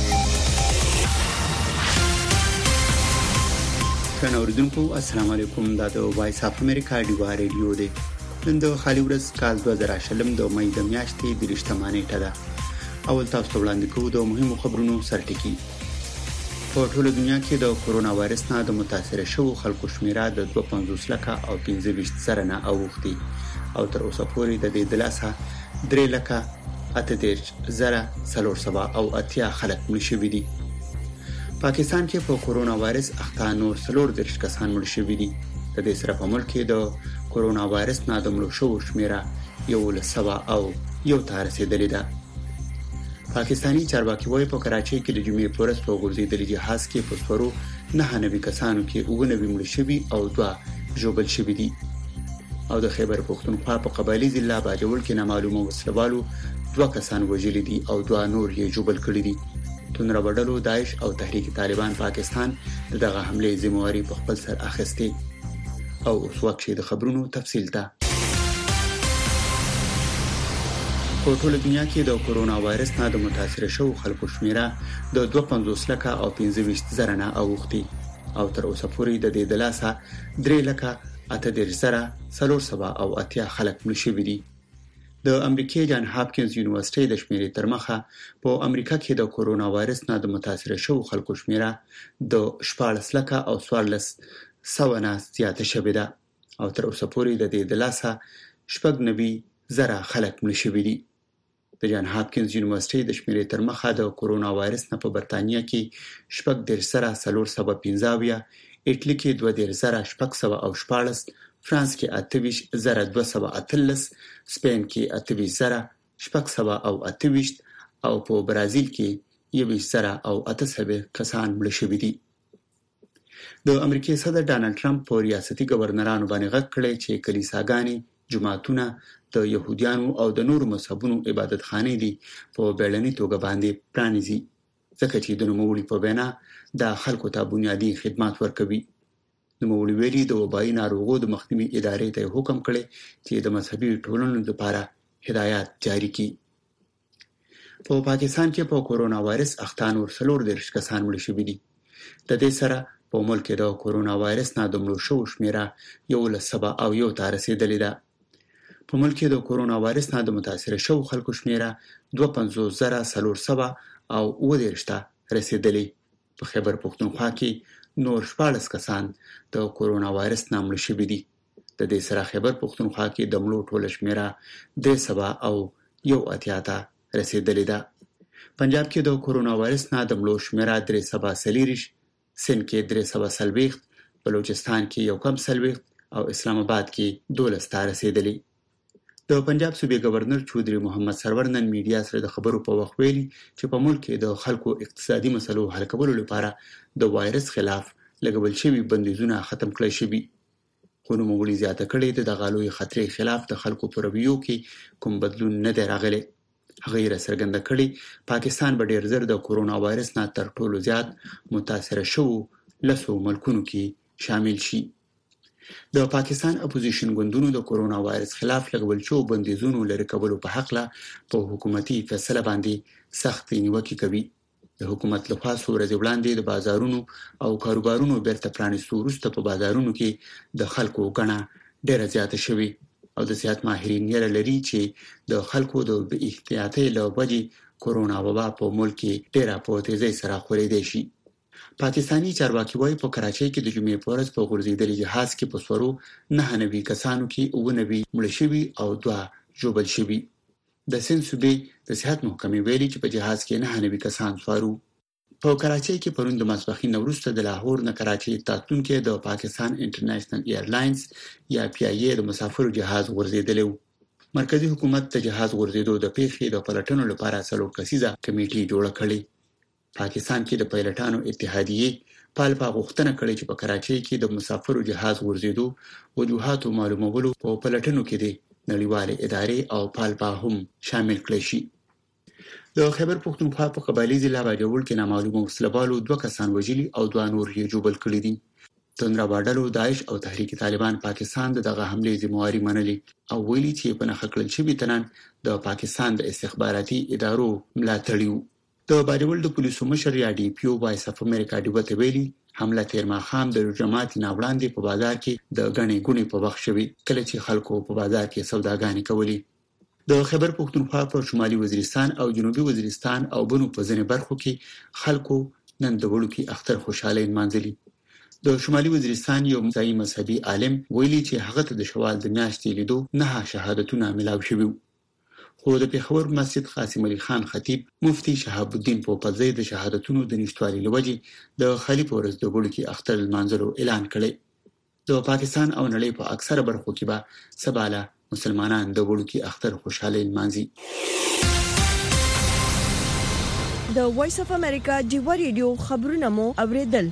څنګه اوریدونکو السلام علیکم. دا د وایس اف امریکا ډیو ریډیو دی. نن د خالي ورځ کال دوه زره شلم د مې د میاشتې د رښتمه نیټه ده. اول تاسو ته وړاندې کوو د مهمو خبرونو سرټکی. په ټوله دنیا کې د کورونا وایرس نه د متاثر شوو خلکو شمیره د دوه پنځوس لکه او پنځه ویشت زره نه اوښتي او تر اوسه پورې د دې دلاسه درې لکه اته دېرش زره څلور سوه او اتیا خلک مړ شوي دي. پاکستان کې په کورونا وایرس اخته نور څلور دېرش کسان مړ شوي دي. د دې سره په ملک کې د کورونا وایرس نه د مړو شوو شمیره یولس سوه او یو ته رسیدلې ده. پاکستانی چارواکي وايي په کراچۍ کې د جمعې په ورځ په غورځېدلي جهاز کې په سپرو نه نوي کسانو کې اووه نوي مړ شوي او دوه ژوبل شوي دي. او د خیبر پښتونخوا په قبایلی ضلع باجوړ کې نامعلومه وسلوالو دوه کسان وژلي دي او دوه نور یې ژوبل کړي دي. تونره وډلو داعش او تحریک طالبان پاکستان دغه حمله ذمہواری په خپل سر اخیستي. او اوس وخت د خبرونو تفصیل ته. په ټوله دنیا کې د کورونا وایرس نه د متاثر شوو خلکو شمیره د دوه پنځوس لکه او پنځه ویشت زره نه اوښتي او تر اوسه پورې د دې دلاسه درې لکه اته دېرش زره څلور سوه او اتیا خلک مړ شوي دي. د امریکای جان هاپکینز یونیورسيټي د شمیرې تر مخه په امریکا کې د کورونا وایرس نه د متاثر شوو خلکو شمیره د شپاړس لکه او څوارلس سوه نه زیاته شوې ده او تر اوسه پورې د دې دلاسه شپږ نوي زره خلک مړ شوي دي. د جان هاپکینز یونیورسيټي د شمیرې تر مخه د کورونا وایرس نه په برتانیا کې شپږ دېرش زره څلور سوه پنځه اویا، ایټلی کې دوه دېرش زره شپږ سوه او شپاړس، فرانس کې اته ویشت زره دوه سوه اتلس، سپین کې اته ویشت زره شپږ سوه او اته ویشت او په برازیل کې یوویشت زره او اته سوه کسان مړ شوي دي. د امریکای صدر ډانلډ ټرمپ په ریاستي گورنرانو باندې غږ کړی چې کلیساګانې، جماعتونه د يهوديانو او د نورو مذهبونو عبادتخانې دي په بیړني توګه باندې پرانیزي ځکه چې د نوموړي په وینا د خلکو ته بنیادی خدمات ورکوي. نوموړي ویلي د وبایي ناروغو د مخنیوي ادارې ته حکم کړی چې د مذهبي ټولنو لپاره هدایات جاری کړي. په پاکستان کې په کورونا وایرس اخته نور څلور دېرش کسان مړ شوي دي. د دې سره په ملک کې د کورونا وایرس نه د مړو شوو شمیره یولس سوه او یو ته رسیدلې ده. په ملک کې د کورونا وایرس نه د متاثر شوو خلکو شمیره دوه پنځوس زره څلور سوه او اووه دېرش ته رسیدلې. په خیبر پښتونخوا کې نور شپاړس کسان د کورونا وایرس نه مړ شوي دي. د دې سره خیبر پښتونخوا کې د مړو ټوله شمیره درې سوه او یو اتیا ته رسیدلې ده. پنجاب کې د کورونا وایرس نه د مړو شمیره درې سوه څلېرویشت، سند کې درې سوه څلوېښت، بلوچستان کې یو کم څلوېښت او اسلام آباد کې دولس ته رسیدلې. د پنجاب صوبې گورنر چودري محمد سرور نن میډیا سره د خبرو په وخت ویلي چې په ملک کې د خلکو اقتصادي مسلو حل کولو لپاره د وایرس خلاف لګول شوي بندیزونه ختم کړای شوي. خو نوموړي زیاته کړې د دغه لوی خطرې خلاف د خلکو په رویو کې کوم بدلون نه دی راغلی. هغه یې راڅرګنده کړې پاکستان به ډېر ژر د کورونا وایرس نه تر ټولو زیات متاثر شوو لسو ملکونو کې شامل شي. د پاکستان اپوزیشن ګوندونو د کورونا وایرس خلاف لګول شوو بندیزونو لرې کولو په حق له په حکومتي فیصله باندې سخت نیوکه کوي. د حکومت لخوا څو ورځې وړاندې د بازارونو او کاروبارونو بیرته پرانیستو وروسته په بازارونو کې د خلکو ګڼه ډېره زیاته شوې او د صحت ماهرین یې لري چې د خلکو د بې احتیاطۍ له وجې کورونا وبا په ملک کې ډېره په تیزۍ سره خورېدای شي. پاکستانی چارواکي وايي په کراچۍ کې د جمعې په ورځ په غورځېدلي جهاز کې په سپرو نه نوي کسانو کې اووه نوي مړه شوي او دوه ژوبل شوي. د سند صوبې د صحت محکمې ویلي چې په جهاز کې نه نوي کسان سوارو. په کراچۍ کې پرون د ماسپښین وروسته د لاهور نه کراچۍ تاتونکو د پاکستان انټرنیشنل ایرلاینز یا پی آی ای د مسافرو جهاز غورځېدلی و. مرکزی حکومت د جهاز غورځېدو د پیښې د پلټنو لپاره څلور کسیزه کمیټې جوړه کړې. پاکستان کې د پایلټانو اتحادیې پالپا غوښتنه کړې چې په کراچۍ کې د مسافرو جهاز غورځېدو وجوهاتو معلومولو په پلټنو کې دي نړیوالې ادارې او پالپا هم شامل کړي شي. د خیبر پښتونخوا په قبایلی ضلع باجوړ کې نامعلومه وسلوالو دوه کسان وژلي او دوه نور یې ژوبل کړي دي. توندراباډلو داعش او تحریک طالبان پاکستان دغه حمله ذمہواری منلي او ویلي چې په نخښکل شوی تنان د پاکستان د استخباراتي ادارو ملاتړیو. د باریول د پولیسو مشر یا ډي پی او وایس اف امریکا ډیوته ویلي حمله تیر ماخام د جماعت نه وړاندې په بازار کې د غنې ګونې په وخت شوی کله چې خلکو په بازار کې سوداګانې کولې. د خیبر پختونخوا په شمالي وزیرستان او جنوبي وزیرستان او بنو په ځینې برخو کې خلکو نن د وړوکی اختر خوشاله مانځلي. د شمالي وزیرستان یو ځایي مذهبي عالم ویلي چې هغه ته د شوال د میاشتې لیدو نه شهادتونه ملاو شوي. خو د پیښور مسجد قاسم علي خان خطیب مفتي شهاب الدین پوپلزی د شهادتونو د نشټوالي لوجې د خلیف ورځ د وړوکی اختر منځلو اعلان کړی. د پاکستان او نړۍ په اکثره برخو کې به سباله مسلمانان د وړوکی اختر خوشاله مانځي. د وایس اف امریکا ډیوا ریډیو خبرونه مو اوریدل.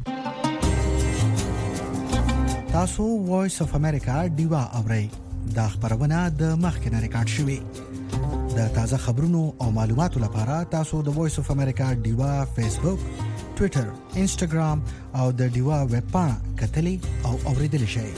تاسو وایس اف امریکا ډیوا اورئ. دا خبرونه د مخکنه ریکارډ شوې. د تازه خبرونو او معلوماتو لپاره تاسو د وایس اف امریکا ډیوا فیسبوک، ټوئیټر، انسټاګرام او د ډیوا ویب پاڼه کتلی او اوریدل شئ.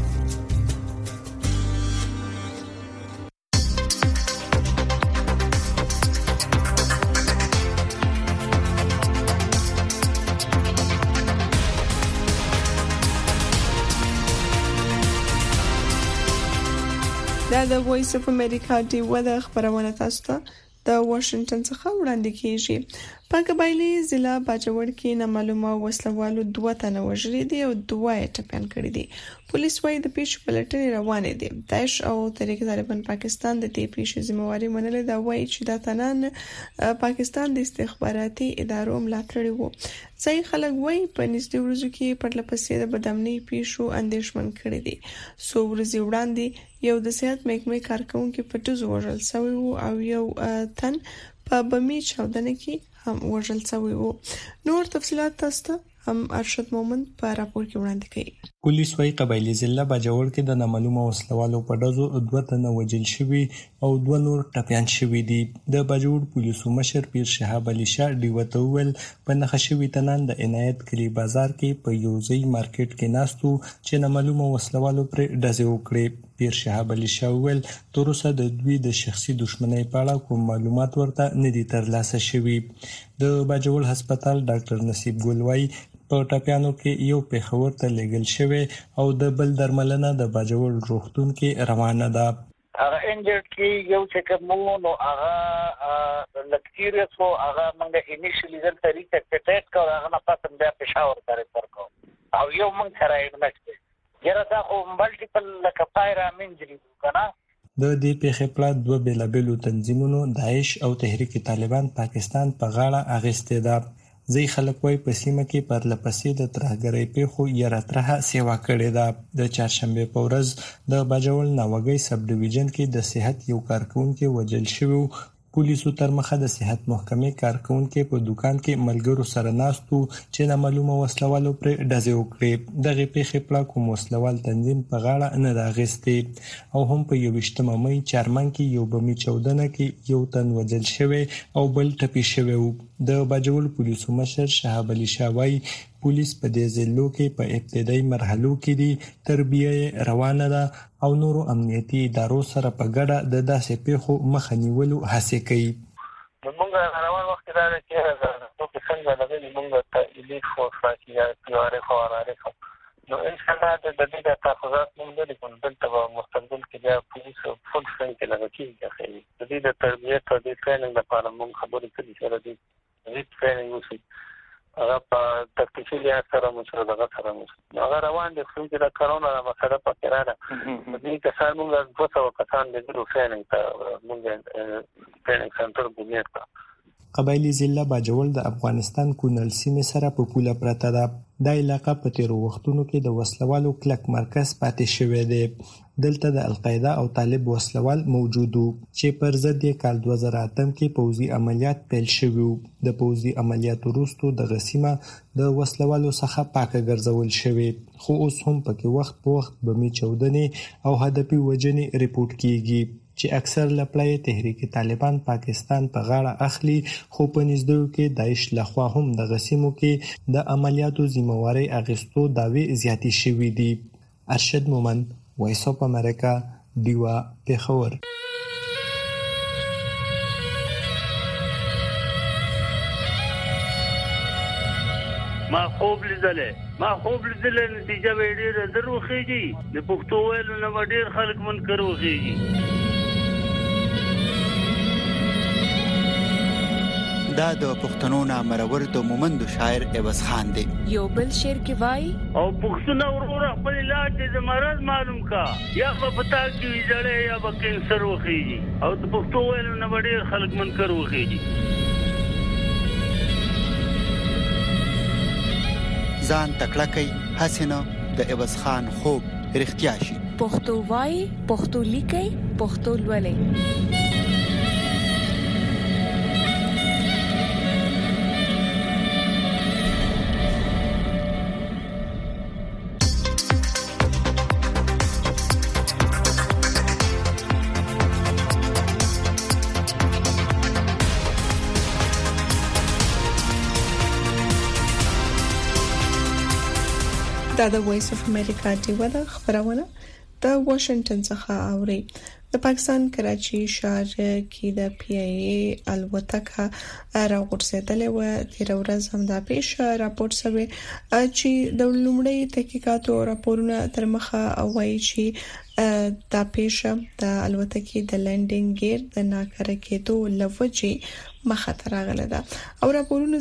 دا د وایس اف امریکا دی ودا خبرونه تاسو ته د واشنگټن څخه وړاندې کیږي. په قبایلی ضلع باجوړ کې نامعلومه وسلوالو دوه تنه وژلي دي او دوه یې ټپيان کړي دي. پولیس وايي د پیښې پلټنې روانې دي. داعش او تحریک طالبان پاکستان د دې پیښې ذمہواری منلې دا وایي چې دا تنان پاکستان د استخباراتي ادارو ملاتړي وو. ځای خلک وايي په نږدې ورځو کې پرلپسې د بدامنۍ پیښو اندېښمن کړي دي. سو ورځې وړاندې یو د صحت محکمې کارکونکو په ټزو وژل شوی وو او یو تن په بمی چاودنه کې هم وژل شوی وو. نور تفصيلات تاسو هم ارشد مومند په راپور کې وړاندې کړي. پولیس وايي قبایلی ضلع باجوړ کې د نامعلومه وسلوالو په ډزو دوه تنه وژل شوي او دوه نور ټپيان شوي دي. د باجوړ پولیسو مشر پیر شهاب علي شاه ډیوته ویل په نخښه شوي تنان د عنایت کلی بازار کې په یو ځای مارکیټ کې ناستو چې نامعلومه وسلوالو پر ډزې وکړي. پیر شهاب علي شاه ویل تر اوسه د دوی د شخصي دښمنۍ په اړه کوم معلومات ورته نه دي ترلاسه شوي. د باجوړ هسپتال ډاکټر نصیب ګل وايي په ټپيانو کې یو پیښور ته لېږل شوی او د بل درملنه د باجوړ روغتون کې روانه ده. هغه انجر کې یو چې کومو نو هغه لکټیریس وو هغه موږ انیشلی ځل طریقه ټیټ کړو هغه نه پاتم بیا پېښور ته ورکو او یو موږ سره یې نشته یره دا خو ملټیپل لکه پایرا منجری کنه. د دې پیښې پلان دوه بیلابیلو تنظیمونو داعش او تحریک طالبان پاکستان په غاړه اغسته ده. ځای خلک وای په سیمه کې پر لپسې د ترهګرۍ پیښو یره ترها سیوا کړې ده. د چهارشنبه په ورځ د باجوړ ناوګي سب ډیویژن کې د صحت یو کارکونکو وژل شوی. پولیسو تر مخه د صحت محکمې کارکونکو په دکان کې ملګرو سره ناستو چې نامعلومه وسلوالو پر ډزې وکړې. دغه پیښې پلا کوم وسلوال تنظیم په غاړه نه راغستې او هم په یوویشتمه مې چارمن کې یو بمی چودنه کې یو تن وژل شوی او بل ټپي شوی. د باجوړ پولیسو مشر شهاب علي شاه وايي پولیس په دې ځلو کې په ابتدایي مرحلو کې دي تربیه روانه ده او نورو امنیتي ادارو سره په ګډه د داسې پیښو مخه نیولو هڅه کوي. موږ روان وخت دا چې د څنګه د دې موږ ته الیټ فورس راځي یا اره خبره نو ان شاء الله د دې د تحفظات موږ د دلته په مستقبل کې د پولیس فول فرنټ کې لګیږي. د دې د تربیه او د ټریننګ لپاره موږ خبرې کوي چې د دې ټریننګ وشي هغه په تکلیفي لحاظ سره مو سره دغه سره مو هغه روان دي خو چې د کرونا مسله پکې راغله. دې کسان موږ دوه سوه کسان د ګرو ټریننګ ته موږ ټریننګ سنټر بنیاد کړ. قبایلی ضلع باجوړ د افغانستان کونړ سیمې سره په پوله پرته ده. دا علاقه په تیرو وختونو کې د وسلوالو کلک مرکز پاتې شوی دی. دلته د القاعده او طالب وسلوال موجود وو چې پر ضد یې کال دوه زره اتم کې پوځي عملیات پیل شوي وو. د پوځي عملیاتو وروسته دغه سیمه د وسلوالو څخه پاکه ګرځول شوې خو اوس هم پکې وخت په وخت بمي چودنې او هدفي وژنې ریپورت کیږي. چې اکثر لپلای تحریک طالبان پاکستان په غاړه اخلي، خو په نږدې کې داعش لخوا هم د غسیمو کې د عملیاتو ذمہواری اغستو داوی زیاتی شوې دي. ارشد مومن، وایس اف امریکا، دیوا، پېښور. ما خوب لیدلې ما خوب لیدلې نتیجه به ډېره دروخېږي، د پښتو ویلو نه ډېر خلک منکر وخېږي. دا د پښتنو نامرور د مومند شاعر عوض خان دی. یو بل شعر کې وای او پښتون ورور خپل علاج د مرض معلوم کا، یا په پتا کې ویځړې یا په کینسر وخېږي، او د پښتو ویلو نه ډېر خلک منکر وخېږي. ځان تکړه کوي حسینه د عوض خان خوب رښتیا شي. پښتو وای، پښتو لیکي، پښتو لولي. دا د وایس اف امریکا ډیوه د خبرونه د واشنگټن څخه اوري. د پاکستان کراچي ښار کې د پی ای ای الوتکه راغورځېدلې و. تیر ورځ هم دا پیښه راپور شوه چې د لومړی تحقیقاتو راپورونه تر مخه وایي چې دا پیښه د الوتکې د لینډینګ ګیر د ناکاره کېدو لوجې مخه تراغله ده. او راپورونه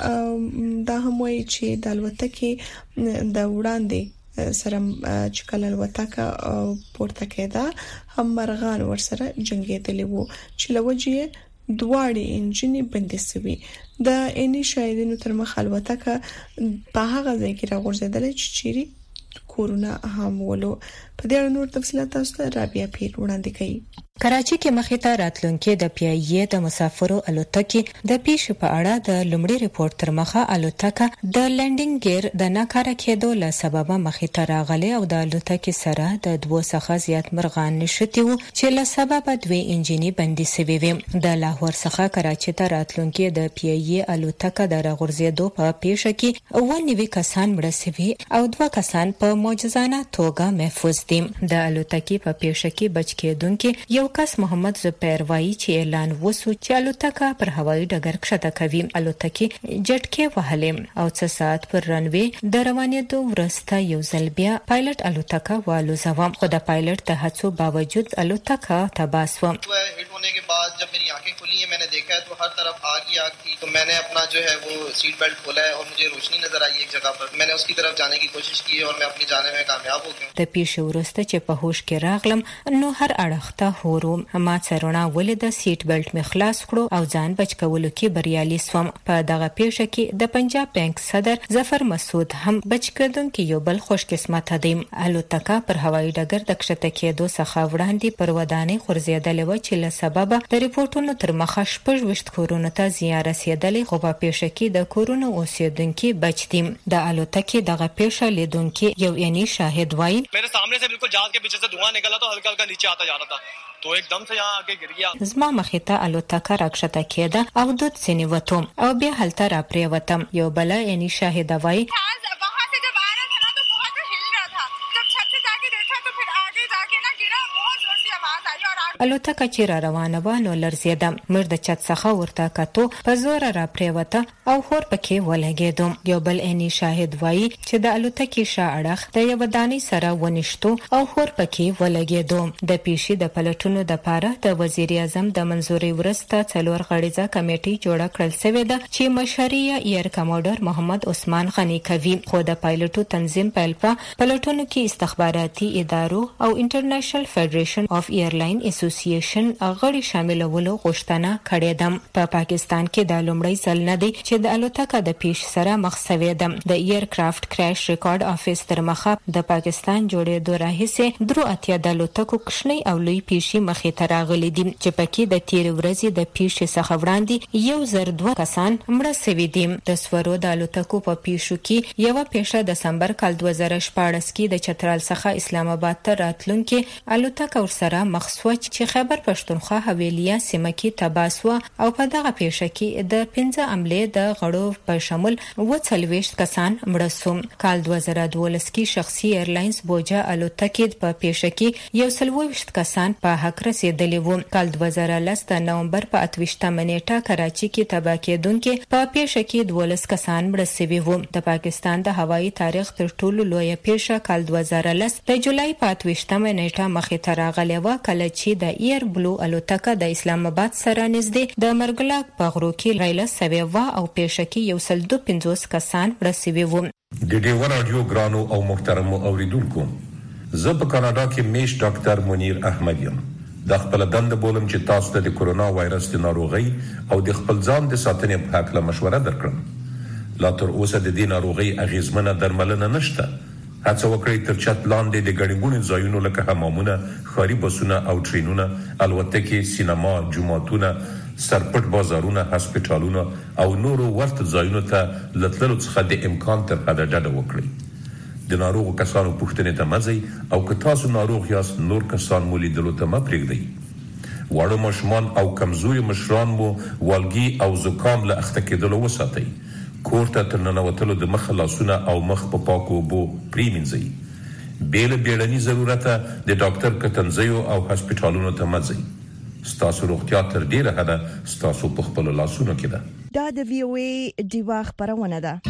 ځخه دا هم وایي چې د الوتکې د وړاندې سره چې کله الوتکه پورته کېده هم مرغان ورسره جنگېدلي وو چې لوجې دواړي انجن بندي شوی. د اني شاهدینو تر مخ الوتکه په هغه ځای کې راغورځېدل چې چيري کورونا هم ولو. په دې نور تفصيلات تاسو ته رابعه پیر وړاندې کوي. کراچي کې مخې ته راتلونکي د پی ای ای د مسافرو الوتکې د پیښې په اړه د لومړي ریپورت تر مخه الوتکه د لینډینګ ګیر د ناکاره کېدو له سببه مخې ته راغله او د الوتکې سره د دوه څخه زیات مرغان نشتی وو چې له سببه دوی انجینی بندي شوی وي. د لاهور څخه کراچي ته راتلونکي د پی ای ای الوتکه د راغورځېدو په پیښه کې اوونیوي کسان مړه شوي او دوه کسان په معجزانه توګه محفوظ دي. د الوتکې په پیښه کې بچ کېدونکو یو کس محمد زپیر وایي چې اعلان وسو چې الوتکه پر هوایي ډګر کښته کوي. الوتکې جټکې وهلې او څه ساعت پر رنوي د روانېدو وروسته یو ځل بیا پایلټ الوتکه والوزوه، خو د پایلټ د هڅو باوجود الوتکه تباه شوه. हिट होने के बाद जब मेरी आंखें खुली हैं मैंने देखा है तो हर तरफ आग ही आग थी. तो मैंने अपना जो है वो सीट बेल्ट खोला है और मुझे रोशनी नजर आई एक जगह पर. मैंने उसकी तरफ जाने की कोशिश की और मैं अपनी जाने में कामयाब हो गया. د پیښې وروسته چې په هوش کې راغلم نو هر اړخ ته هورو ما څرونه ولید سیټ بیلټ می خلاص کړو او ځان بچ کولو کې بریالي سوم. په دغه پیښه کې د پنجاب بانک صدر ظفر مسعود هم بچ کېدونکو یو بل خوش قسمت دی. الوتکه پر هوایي ډګر د کښته کېدو څخه وړاندې پر ودانۍ خورځېدلې و چې له سبب د ریپورتونو تر مخه شپږ وشت کورونه ته زیان رسیدلې، خو په پیښه کې د کورونو اوسیدونکو بچ دي. د الوتکې دغه پیښه لیدونکو یو یعنی شاهد وایي मेरे सामने से बिल्कुल जहाज के पीछे से धुआं निकला तो हल्का हल्का नीचे आता जा रहा था तो एकदम से यहाँ आके गिर गया. زما مخې ته الوتکه راکښته کېده او دود ځینې وته او بیا هلته را پریوتم. یو بل یعنی شاهد وایي الوتکه چې را روانه و نو لرزیدم. مر د چت څخه ورته کتو په زور را پریوته او خور پکې ولګېدم. یو بل اني شاهد وایي چې د الوتکې شا اړخ د یو ودانۍ سره ونښتو او خور پکې ولګېدم. د پیښې د پلټونو د پاره د وزیر اعظم د منځوري ورسته څلور غړیزه کمیټي جوړه کړل شوې ده چې مشري ایر کمانډر محمد عثمان غنی کوي. خو د پایلټو تنظیم پیل په پلټونو کې استخباراتي ادارو او انټرنیشنل فدریشن اف ایرلاین اسوسییشن غړي شاملولو غوښتنه کړې ده. په پا پاکستان کې د لومړی ځل نه دی چې د الوتکه د پیښ سره مخ شوې ده. د ایرکرافټ کراش ریکارډ افیس تر مخه د پاکستان جوړېدو راهیسې درو اتیا د الوتکو کښنی او لوی پیښې مخې ته راغلي دي چې پکې د تیر ورځې د پیښې څخه وړاندې یو زر دوه کسان مړه شوي دي. د سورو د الوتکو په پیښو کې یو پیښه د دسمبر کال دوه زره شپاړس کې د چترال څخه اسلام آباد ته راتلونکي الوتکه ورسره مخ شوه چې چې خیبر پښتونخوا حویلیه سیمه کې تباسوا او په دغه پیښه کې د پنځه عملې د غړو په شمول و څلوېښت کسان مړه شو. کال دوه زره دولس کې شخصي ایرلاینز بوجا الوتکې په پیښه کې یو سل وشت کسان په حق رسیدلی وو. کال دوه زره لس د نومبر په اتوشتمه نیټه کراچي کې تباه کېدونکې په پیښه کې دولس کسان مړه شوي وو. د پاکستان د هوایي تاریخ تر ټولو لویه پیښه کال دوه زره لس د جولای په اتوشتمه نیټه مخې ته راغلې وه، کله چې د ایر بلو الوتکه د اسلام آباد سره نږدې د مرګلاک په غرو کې ریله سوې وه او پیښه کې یو سل دوه پنځوس کسان مړه شوي وو. د ډیو رادیو ګرانو او محترمو اوریدونکو، زه په کاناډا کې میش ډاکټر منیر احمد یم. د خپل دند بولم چې تاسو ته د کورونا وایرس د ناروغي او د خپل ځان د ساتنې په اړه مشوره درکړم. لا تر اوسه د دې ناروغي اغیزمنه درملنه نشته. هڅه وکړئ تر چت لاندې د ګڼګونو ځایونو لکه حمامونه، ښاري بسونه او ټرینونه، الوتکې، سینما، جوماتونه، سرپټ بازارونه، هسپتالونه او نورو ورته ځایونو ته لتللو څخه د امکان تر حده ډډه وکړئ. د ناروغو کسانو پوښتنې ته مه ځئ او که تاسو ناروغ یاست نور کسان مو لیدلو ته مه پرېږدئ. واړه ماشومان او کمزوري مشران مو والګي او زکام له اخته کېدلو وساتئ. کور ته تر ننوتلو د مخ لاسونه او مخ په پاکو اوبو پریمنځئ. بې له بیړني ضرورته د ډاکټر کتنځیو او هسپتالونو ته مه ځئ. ستاسو روغتیا تر ډیره حده ستاسو په خپلو لاسونو کې ده. دا د وی او ای ډیوا خبرونه ده.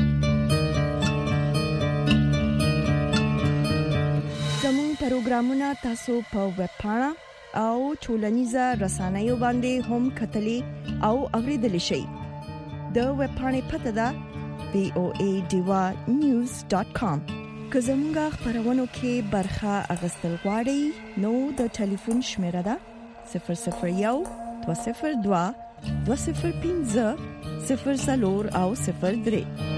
زموږ پروګرامونه تاسو په ویب پاڼه او ټولنیزه رسنیو باندې هم کتلې او اوریدلې شئ. د ویب پاڼې پته ده وی او ای ډیوا نیوز ډاٹ کام. که زموږ خبرونو کې برخه اغوستل غواړئ نو د ټلیفون شمیره ده صفر صفر یو دوه صفر دوه دوه صفر پنځه صفر څلور او صفر درې.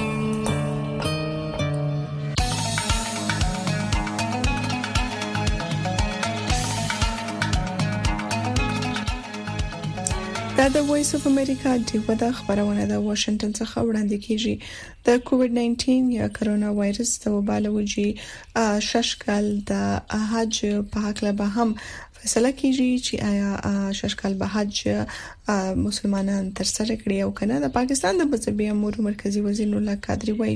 دا د وایس اف امریکا ډیوا د خبرونه د واشنگټن څخه وړاندې کیږي. د کووډ ناینټین یا کرونا وایرس د وبا له وجې ششکل د حج په حق له هم فیصله کیږي چې آیا ششکل به حج مسلمانان تر سره کړي او کنه. د پاکستان د مذهبي امور مرکزی وزیر نور قادری وایي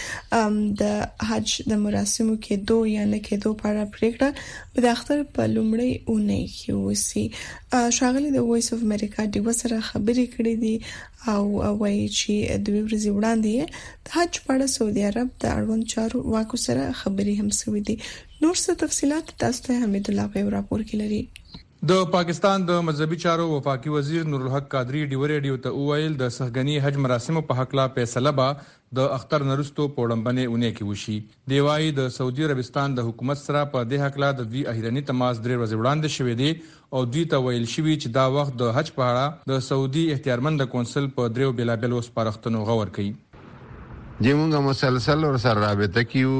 چې د حج د مراسمو کې دوه یا نه کې دوه پاره پریکړه په اختر په لومړی اونۍ کې وسی. شاغلی د وایس اف امریکا ډیوا سره خبرې کړې دي او وایي چې د ورځې وړاندې د حج په اړه سعودي عرب د اړوند چارو واکو سره خبرې هم شوې دي. نور څه تفصيلات تاسو ته حمید الله په راپور کې لري. د پاکستان د مذهبي چارو وفاقي وزیر نور الحق قادری ډیو ریډیو ته وویل د سهګنی حج مراسمو په حق لا فیصله به د اختر نرستو پوړمبنه اونې کې وشي. دی وايي د سعودي عربستان د حکومت سره په دې حق لا د دوی اخیرنی تماس درې ورځې وړاندې شوې دي او دوی ته ویل شوی چې دا وخت د حج په اړه د سعودي اختیارمند کونسل په دریو بلابلو سپارښتنو غور کوي. جمونږه مسلسل ور سره رابطه کیو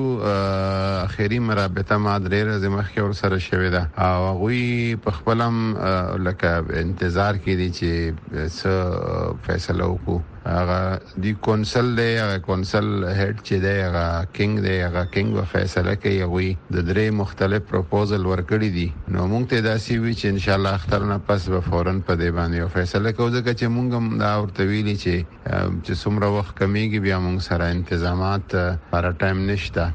اخیری مرابطه ما درې ورځې مخکې ور سره شوې ده او غوي په خپلم لکه انتظار کې دي چې څه فیصله وکړو. هغه دی کونسل دی هغه کونسل هډ چې دی هغه کینګ دی هغه کینګ و فیصله کوي. غوي د درې مختلف پروپوزل ورکړي دي نو موږ ته داسي وی چې ان شاء الله اختر نه پس به فورن په دې باندې فیصله کوو ځکه چې موږ دا ورته ویلي چې چې څومره وخت کمیږي بیا موږ سره انتظامات پر ټایم نشته.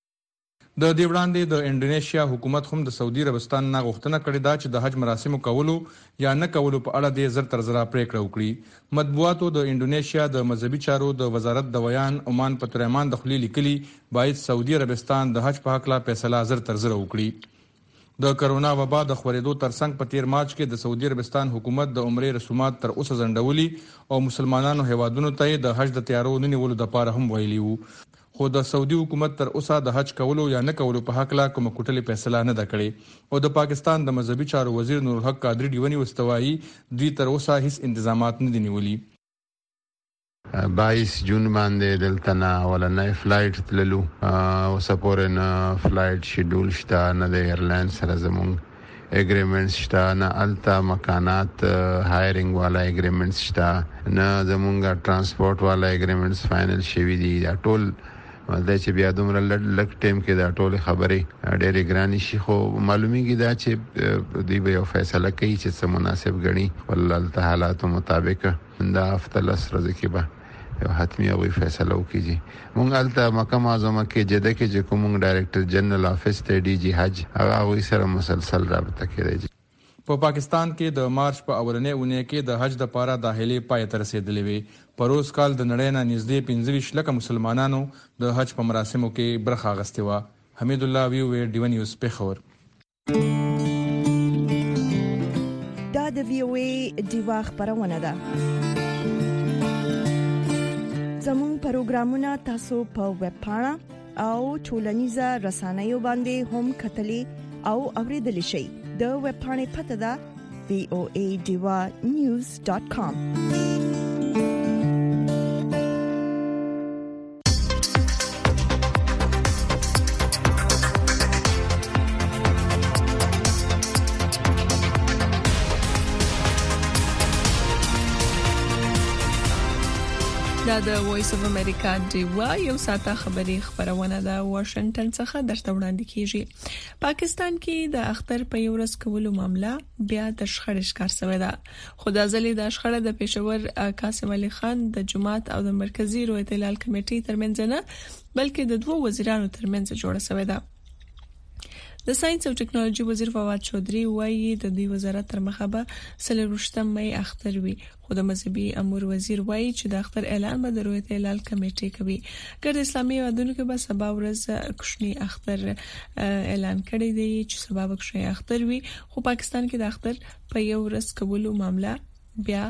د دې وړاندې د انډونیشیا حکومت هم د سعودي عربستان نه غوښتنه کړې ده چې د حج مراسمو کولو یا نه کولو په اړه د زر تر زر پریکړه وکړي. مطبوعاتو د انډونیشیا د مذهبي چارو د وزارت د بیان عمان پترمان د خلی لیکلي باید سعودي عربستان د حج په حق لا فیصله زر تر زر وکړي. د کرونا وبا د خورېدو ترڅنګ په تیر مارچ کې د سعودي عربستان حکومت د عمره رسومات تر اوسه ځنډولي او مسلمانانو هیوادونو ته د حج د تیارو ننیولو لپاره هم ویلي وو. خو د سعودي حکومت تر اوسه د حج کولو یا نه کولو په حق لا کوم کوټلې فیصله نه ده کړې او د پاکستان د مذهبي چارو وزیر نور الحق قادری ډیونی واستوایي دوی تر اوسه هیڅ انتظامات نه دي نیولي. بایس جون باندې دلته نه ولنې فلایټ تللو او سپورن فلایټ شیډول شته نه د ایرلاین سره زمونږ اګریمنټس شته نه التا مکانات هایرینګ والا اګریمنټس شته نه زمونږ ترانسپورت والا اګریمنټس فائنل شوي دي. دا ټول ولدا چې بیا دومره لږ ټیم کې دا ټول خبرې ډېرې ګرانې شي خو معلومیږي دا چې دوی به یو فیصله کوي چې څه مناسب ګڼي ولله حالات مطابق دا افتلس ورځې کې به یو حتمی او فیصله وکړي. مونږ الته مکه معظمه کې جده کې چې کوم ډایریکټر جنرال افیس ته ډي جی حج هغه وی سره مسلسل رابطه کوي. په پاکستان کې د مارچ په اولنې اونۍ کې د حج د پاره داخلي پای ته رسیدلې وي. پروس کال د نړۍ نه نږدې پنځه ویشت لکه مسلمانانو د حج په مراسمو کې برخه اخیستې و. حمید الله ویو وی ډیو نیوز پیښور. دا د وی او ای دیوا خبرونه ده. زموږ پروګرامونه تاسو په ویب پاڼه او ټولنیزه رسنیو باندې هم کتلې او اوریدل شئ. د ویب پاڼې پته ده وی او ای دیوا نیوز ډاټ کام. دا د وایس اف امریکا دیوا یو ساته خبری خبرونه ده واشنگټن څخه درته وړاندې کیږي. پاکستان کې د اختر په یو ورځ کولو معاملې بیا د شخړې ښکار شوې ده. خدا ځلې د شخړې د پېښور قاسم علي خان د جماعت او د مرکزی رویت هلال کمیټې ترمنځ نه بلکې د دوه وزیرانو ترمنځ جوړه شوې ده. د ساينس او ټکنالوژي وزیر فواد چودري وایي د دوی وزارت تر مخه به سلوشتم مې اختر وي خو د مذهبي امور وزیر وایي چې د اختر اعلان به د رویت هلال کمیټې کوي. ګرد اسلامي هیوادونو کې به سبا ورځ کوشنی اختر اعلان کړی دی چې سبا به کوشنی اختر وي خو پاکستان کې د اختر په یو ورځ کولو معاملې بیا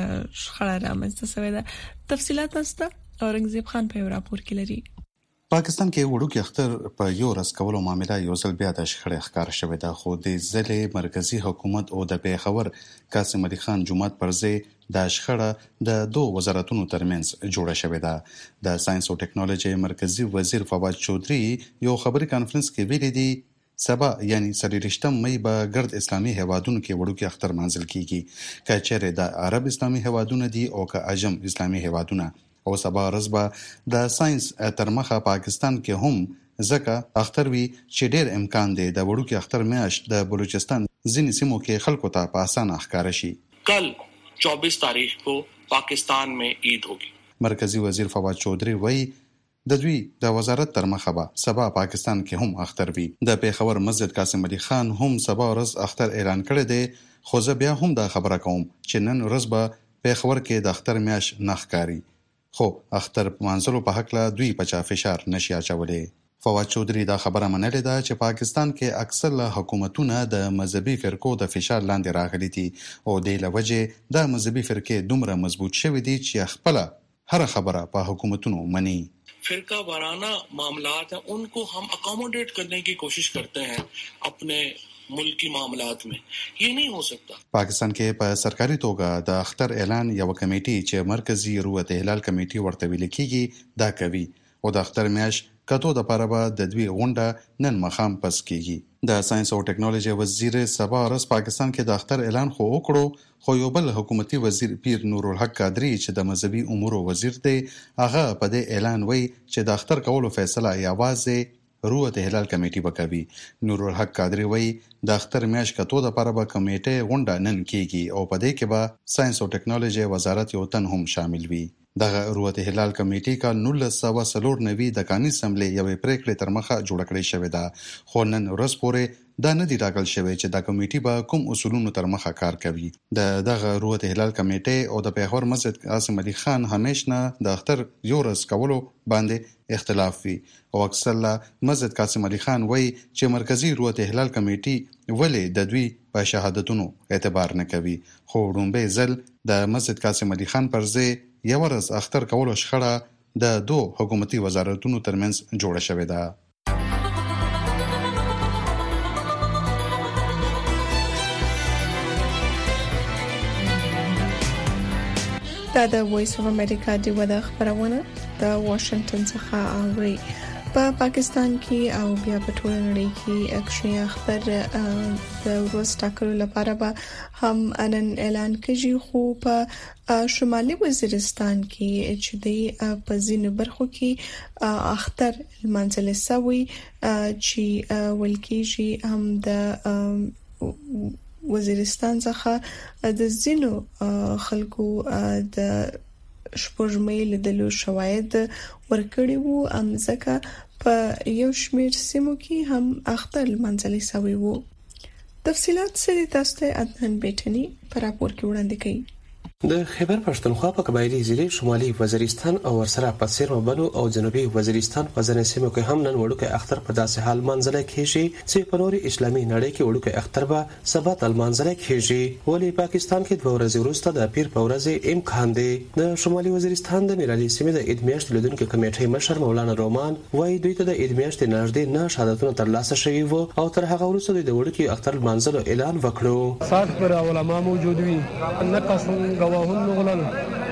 شخړه رامنځته شوې ده. تفصيلات تاسو اورنګزیب خان په راپور کې لري. پاکستان کې وړوکی اختر په یو ورځ کولو معاملې یو ځل بیا د شخړې ښکار شوې ده خو د ځلې مرکزی حکومت او د پیښور قاسم علي خان جماعت پر ځای د شخړه د دوه وزارتونو ترمنځ جوړه شوې ده. د ساينس او ټکنالوژي مرکزی وزیر فواد چودري یو خبري کانفرنس کې ویلي دی سبا یعنی سلیریشتم مې به ګرد اسلامي هیوادونو کې وړوکی اختر منځل کیږي که چیرې د عرب اسلامي هیوادونو دي او که عجم اسلامي هیوادونه او سبا رزبه د ساينس تر مخه پاکستان کې هم ځکه اختر وی چې ډېر امکان دی د وړوکی اختر میاشت د بلوچستان ځینې سیمو کې خلکو ته په اسانه ښکار شي. کل چوبیس تاریخ کو پاکستان میں عید ہوگی. مرکزی وزیر فواد چودري وایي د دوی د وزارت تر مخه به سبا پاکستان کې هم اختر وي. د پیښور مسجد قاسم علي خان هم سبا ورځ اختر اعلان کړی دی خو زه بیا هم دا خبره کوم چې نن ورځ به پیښور کې د اختر میاشت نه ښکاري خو اختر منځلو په حق له دوی په چا فشار نشي اچولې. فواد چودري دا خبره منلې ده چې پاکستان کې اکثر حکومتونه د مذهبي فرقو د فشار لاندې راغلي دي او د لوجې د مذهبي فرقې دومره مضبوط شوی دي چې خپل هر خبره په حکومتونو مني. فرقہ وارانہ معاملات ہیں ان کو ہم اکوموڈیٹ کرنے کی کوشش کرتے ہیں اپنے ملکی معاملات میں یہ نہیں ہو سکتا. پاکستان کې په سرکاري توګه د اختر اعلان یو کمیټي چې مرکزی رویت هلال کمیټي ورته ویل کیږي دا کوي او د اختر میاش کتو د پاره به د دوی غونډه نن مخام پس کیږي. د ساينس او ټکنالوژي وزیر سبا ورځ پاکستان کې د اختر اعلان خو وکړو خو یو بل حکومتي وزیر پیر نور الحق قادری چې د مذهبي امور وزیر دی هغه په دې اعلان وی چې د اختر کولو فیصله یوازې رویت هلال کمیټي وکوي. نور الحق قادری وی د اختر میاش کتو د پاره به کمیټه غونډه نن کیږي او په دې کې به ساينس او ټکنالوژي وزارت یو تن هم شامل وي. دغه رویت هلال کمیټي کا نولس سوه څلور نوي د قانوني اسمبلی یوې پریکړې تر مخه جوړ کړې شوې ده خو نن ورځ پورې دا نه دی ټاکل شوی چې دا کمیټي به کوم اصولونو تر مخه کار کوي. د دغه رویت هلال کمیټي او د پیښور مسجد قاسم علي خان همیشه د اختر یو ورځ کولو باندې اختلاف وی او اکثر مسجد قاسم علي خان وایي چې مرکزی رویت هلال کمیټي ولې د دوی په شهادتونو اعتبار نه کوي خو وړاندې ځل د مسجد قاسم علي خان پر ځای یو ورځ اختر کولو شخړه د دوه حکومتي وزارتونو ترمنځ جوړه شوې ده. دا د وایس اف امریکا دی ودا خبرونه د واشنگټن څخه اوري. په پا پاکستان کې او بیا په ټول نړۍ کې اکشنی اختر د ورځ ټاکلو لپاره به هم انن اعلان کړي، خو په شمالي وزیرستان کې چې د په ځینو برخو کې اختر منځل سوي چې ولکېږي هم د وزیرستان څخه د ځینو خلکو د شپږمې لیدلو شواهد ورکړي وو، امځکه په یو شمېر سیمو کې هم اختر منځلي سوي وو. تفصيلات سره تاسو ته عدنان بیٹنی پر راپور کې وړاندې کړي. د خیبر پښتونخوا په قبایلی ضلع شمالي وزیرستان او ورسره په سیمه بنو او جنوبي وزیرستان په ځینې سیمو کې هم نن وړوکی اختر په داسې حال منځله کېږي چې په نوري اسلامي نړۍ کې وړوکی اختر به سبا تل منځله کېږي، ولی پاکستان کې دوه ورځې وروسته د پیر په ورځ امکان دی. د شمالي وزیرستان د میرالي سیمې د عید میاشتې لیدونکو کمیټې مشر مولانا رومان وایي دوی ته د عید میاشتې نږدې نه شهادتونه ترلاسه شوي وو او تر هغه وروسته دوی د وړوکی اختر منځلو اعلان وکړو. سات پر علماء موجود وي نه قسم غواهون غلل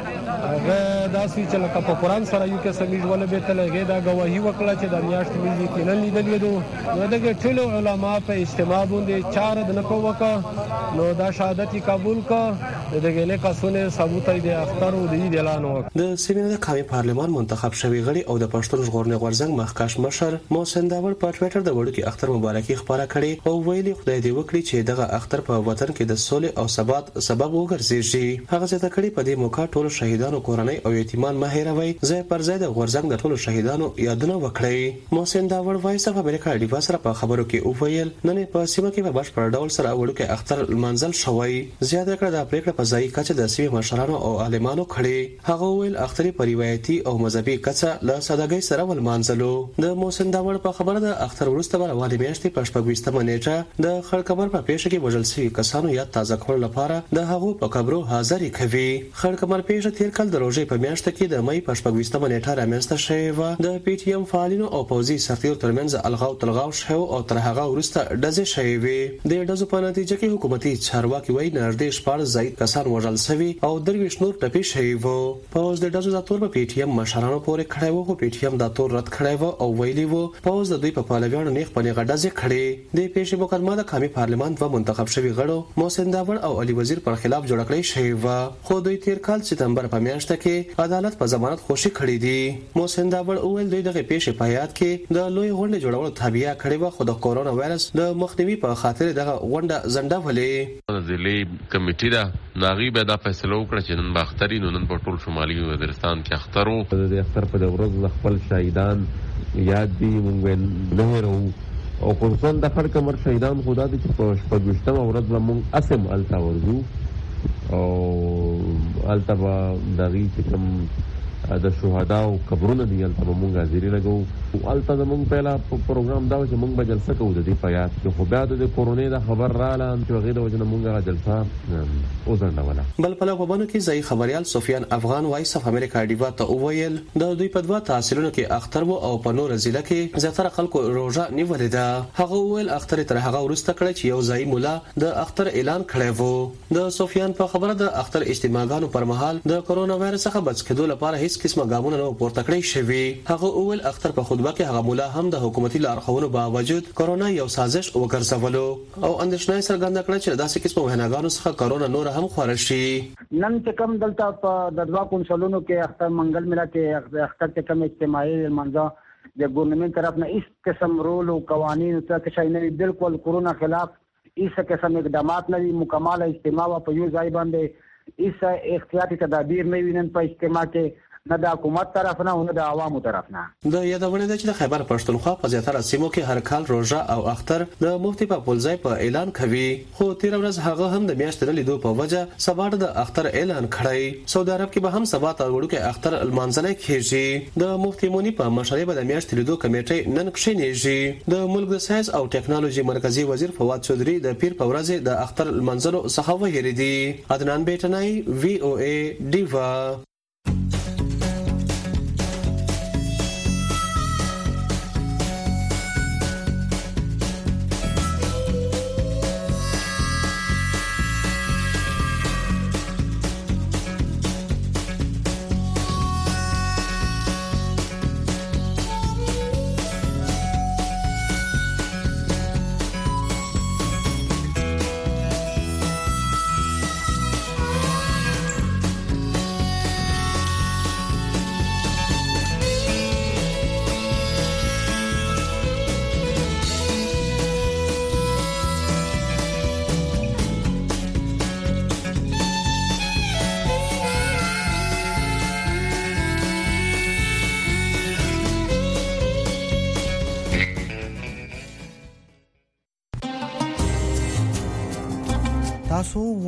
هغه داسې چې لکه په قرآن سره یو کې سمېج ولا به تلګي دا گواهی وکړه چې د میاشت ملي کې نن لیدلې دو نو دغه ټول علما په اجتماع باندې چار د نکو وکړه نو دا شهادت قبول کړه دغه له قصونه ثبوت دی اختر او دی اعلان وکړ. د سیمې د قومي پارلمان منتخب شوی غړي او د پښتون ژغورنې غورځنګ مخکښ مشر محسن داور په ټوئیټر د وړوکی اختر مبارکي خبره کړې او ویلي خدای دې وکړي چې دغه اختر په وطن کې د سولې او ثبات سبب وګرځي. هغه څه کړي په دې موقع ټول شهیدانو کورنۍ او یتیمان مه هیروي، ځای پر ځای د غورځنګ د ټولو شهیدانو یادونه وکړي. محسن داور وایس اف امریکا ډیوا سره په خبرو کې وویل نن په سیمه کې په بشپړ ډول سره وړوکی اختر منځل شوی. زیاته کړه د پریکړه په ځای کچه د سیمې مشرانو او عالمانو کړي. هغه ویل اختر په روایتي او مذهبي کچه له سادهګۍ سره ول منځلو. د محسن داور په خبره د اختر وروسته به روانې میاشتې په شپږویشتمه نیټه د خړکمر په پیښه کې وژل شوي کسانو یاد تازه کولو لپاره د هغو په قبرو حاضري کوي. خړکمر پیښه تیر کال د روژې په میاشت کې د مې په شپږویشتمه نیټه رامنځته شوې و. د پی ټی ایم فعالینو او پوځي سرتیرو ترمنځ الغاو تلغاو شو او تر هغه وروسته ډزې شوې وې. د ډزو په نتیجه کې حکومتي چارواکي وایي نږدې شپږ زاید کسان وژل شوي او درویش نور ټپي شوي وو. پوځ د ډزو د تور په پی ټی ایم مشرانو پورې کړی وو، خو پی ټی ایم د تور رد کړی وو او ویلي وو پوځ د دوی په پهلویانو نیغ په نیغه ډزې کړې. د پیښې مقدمه د قومي پارلمان دوه منتخب شوي غړو محسن داور او علي وزیر پر خلاف جوړ کړی شوی و، خو دوی تیر کال سپتمبر په میاشت کې عدالت په ضمانت خوشي کړی دی. محسن داور اول دوی دغه پیښې په یاد کې د لوی غونډې جوړولو تابعیا کړی و، خو د کورونا وایرس د مخنیوي په خاطر دغه غونډه زنده ولې. ضلعي کمیټې دا ناغي به دا فیصله وکړه چې نن باختري نو نن په ټول شمالي وزیرستان کې اختر وو. د اختر په ورځ خپل شهیدان یاد دي مونږ نه هېرو او خصوصا د خړکمر شهیدان خدا دې چې په شپږویشتمه ورځ به مونږ اسم الته ورځو او الته به دغې چې کوم د شهداو قبرونه دي الته به مونږ حاضري لګو. الته زمونږ پهلا پروګرام دا و چې مونږ به جلسه کوو د دې په یاد کې، خو بیا د کورونې د خبر رااله چې هغې د وجې نه مونږ هغه جلسه وځنډوله. بل پلو په بانو کې ځایي خبریال سفیان افغان وایس اف امریکا ډیوا ته وویل د دوی په دوه تحصیلونو کې اختر و او په نور ضلع کې زیاتره خلکو روژه نیولې ده. هغه وویل اختر تر هغه وروسته کړی چې یو ځایي مولا د اختر اعلان کړی و. د سفیان په خبره د اختر اجتماعګانو پر مهال د کورونا وایرس څخه بچ کېدو لپاره هیڅ قسمه ګامونه نه پورته کړی شوي. هغه وویل اختر په خطبه کې هغه مولا هم د حکومتي لارښوونو باوجود کورونا یو سازش وګرځولو او اندېښنه څرګنده کړه چې داسې قسمه ویناګانو څخه کورونا نور هم خورل شي. نن چې کوم دلته په د دوا کونسلونو کې اختر منګل ملا کې اختر چې کوم اجتماعي منځه د ګورنمنت طرف نه هیڅ قسم رول او قوانین ته کې شي نه بالکل کورونا خلاف هیڅ قسم اقدامات نه مکمل اجتماع په یو ځای باندې هیڅ احتیاطي تدابیر نه وینن په اجتماع کې نه د حکومت طرف نه او نه د عوامو طرف نه. د یادونه ده چې د خیبر پښتونخوا په زیاتره سیمو کې هر کال روژه او اختر د مفتي په پولځای په اعلان کوي، خو تیر ورځ هغه هم د میاشتې لیدو په وجه سبا د اختر اعلان کړی. سعودي عرب کې به هم سبا ته وړوکی اختر لمانځل کېږي. د مفتي مونی په مشرۍ به د میاشتې لیدو کمیټې نن کښینېږي. د ملک د ساينس او ټیکنالوژي مرکزی وزیر فواد چودري د پیر په ورځ د اختر لمانځلو څخه وهېریدي. عدنان بیٹنای وی او ای ډیوا. شو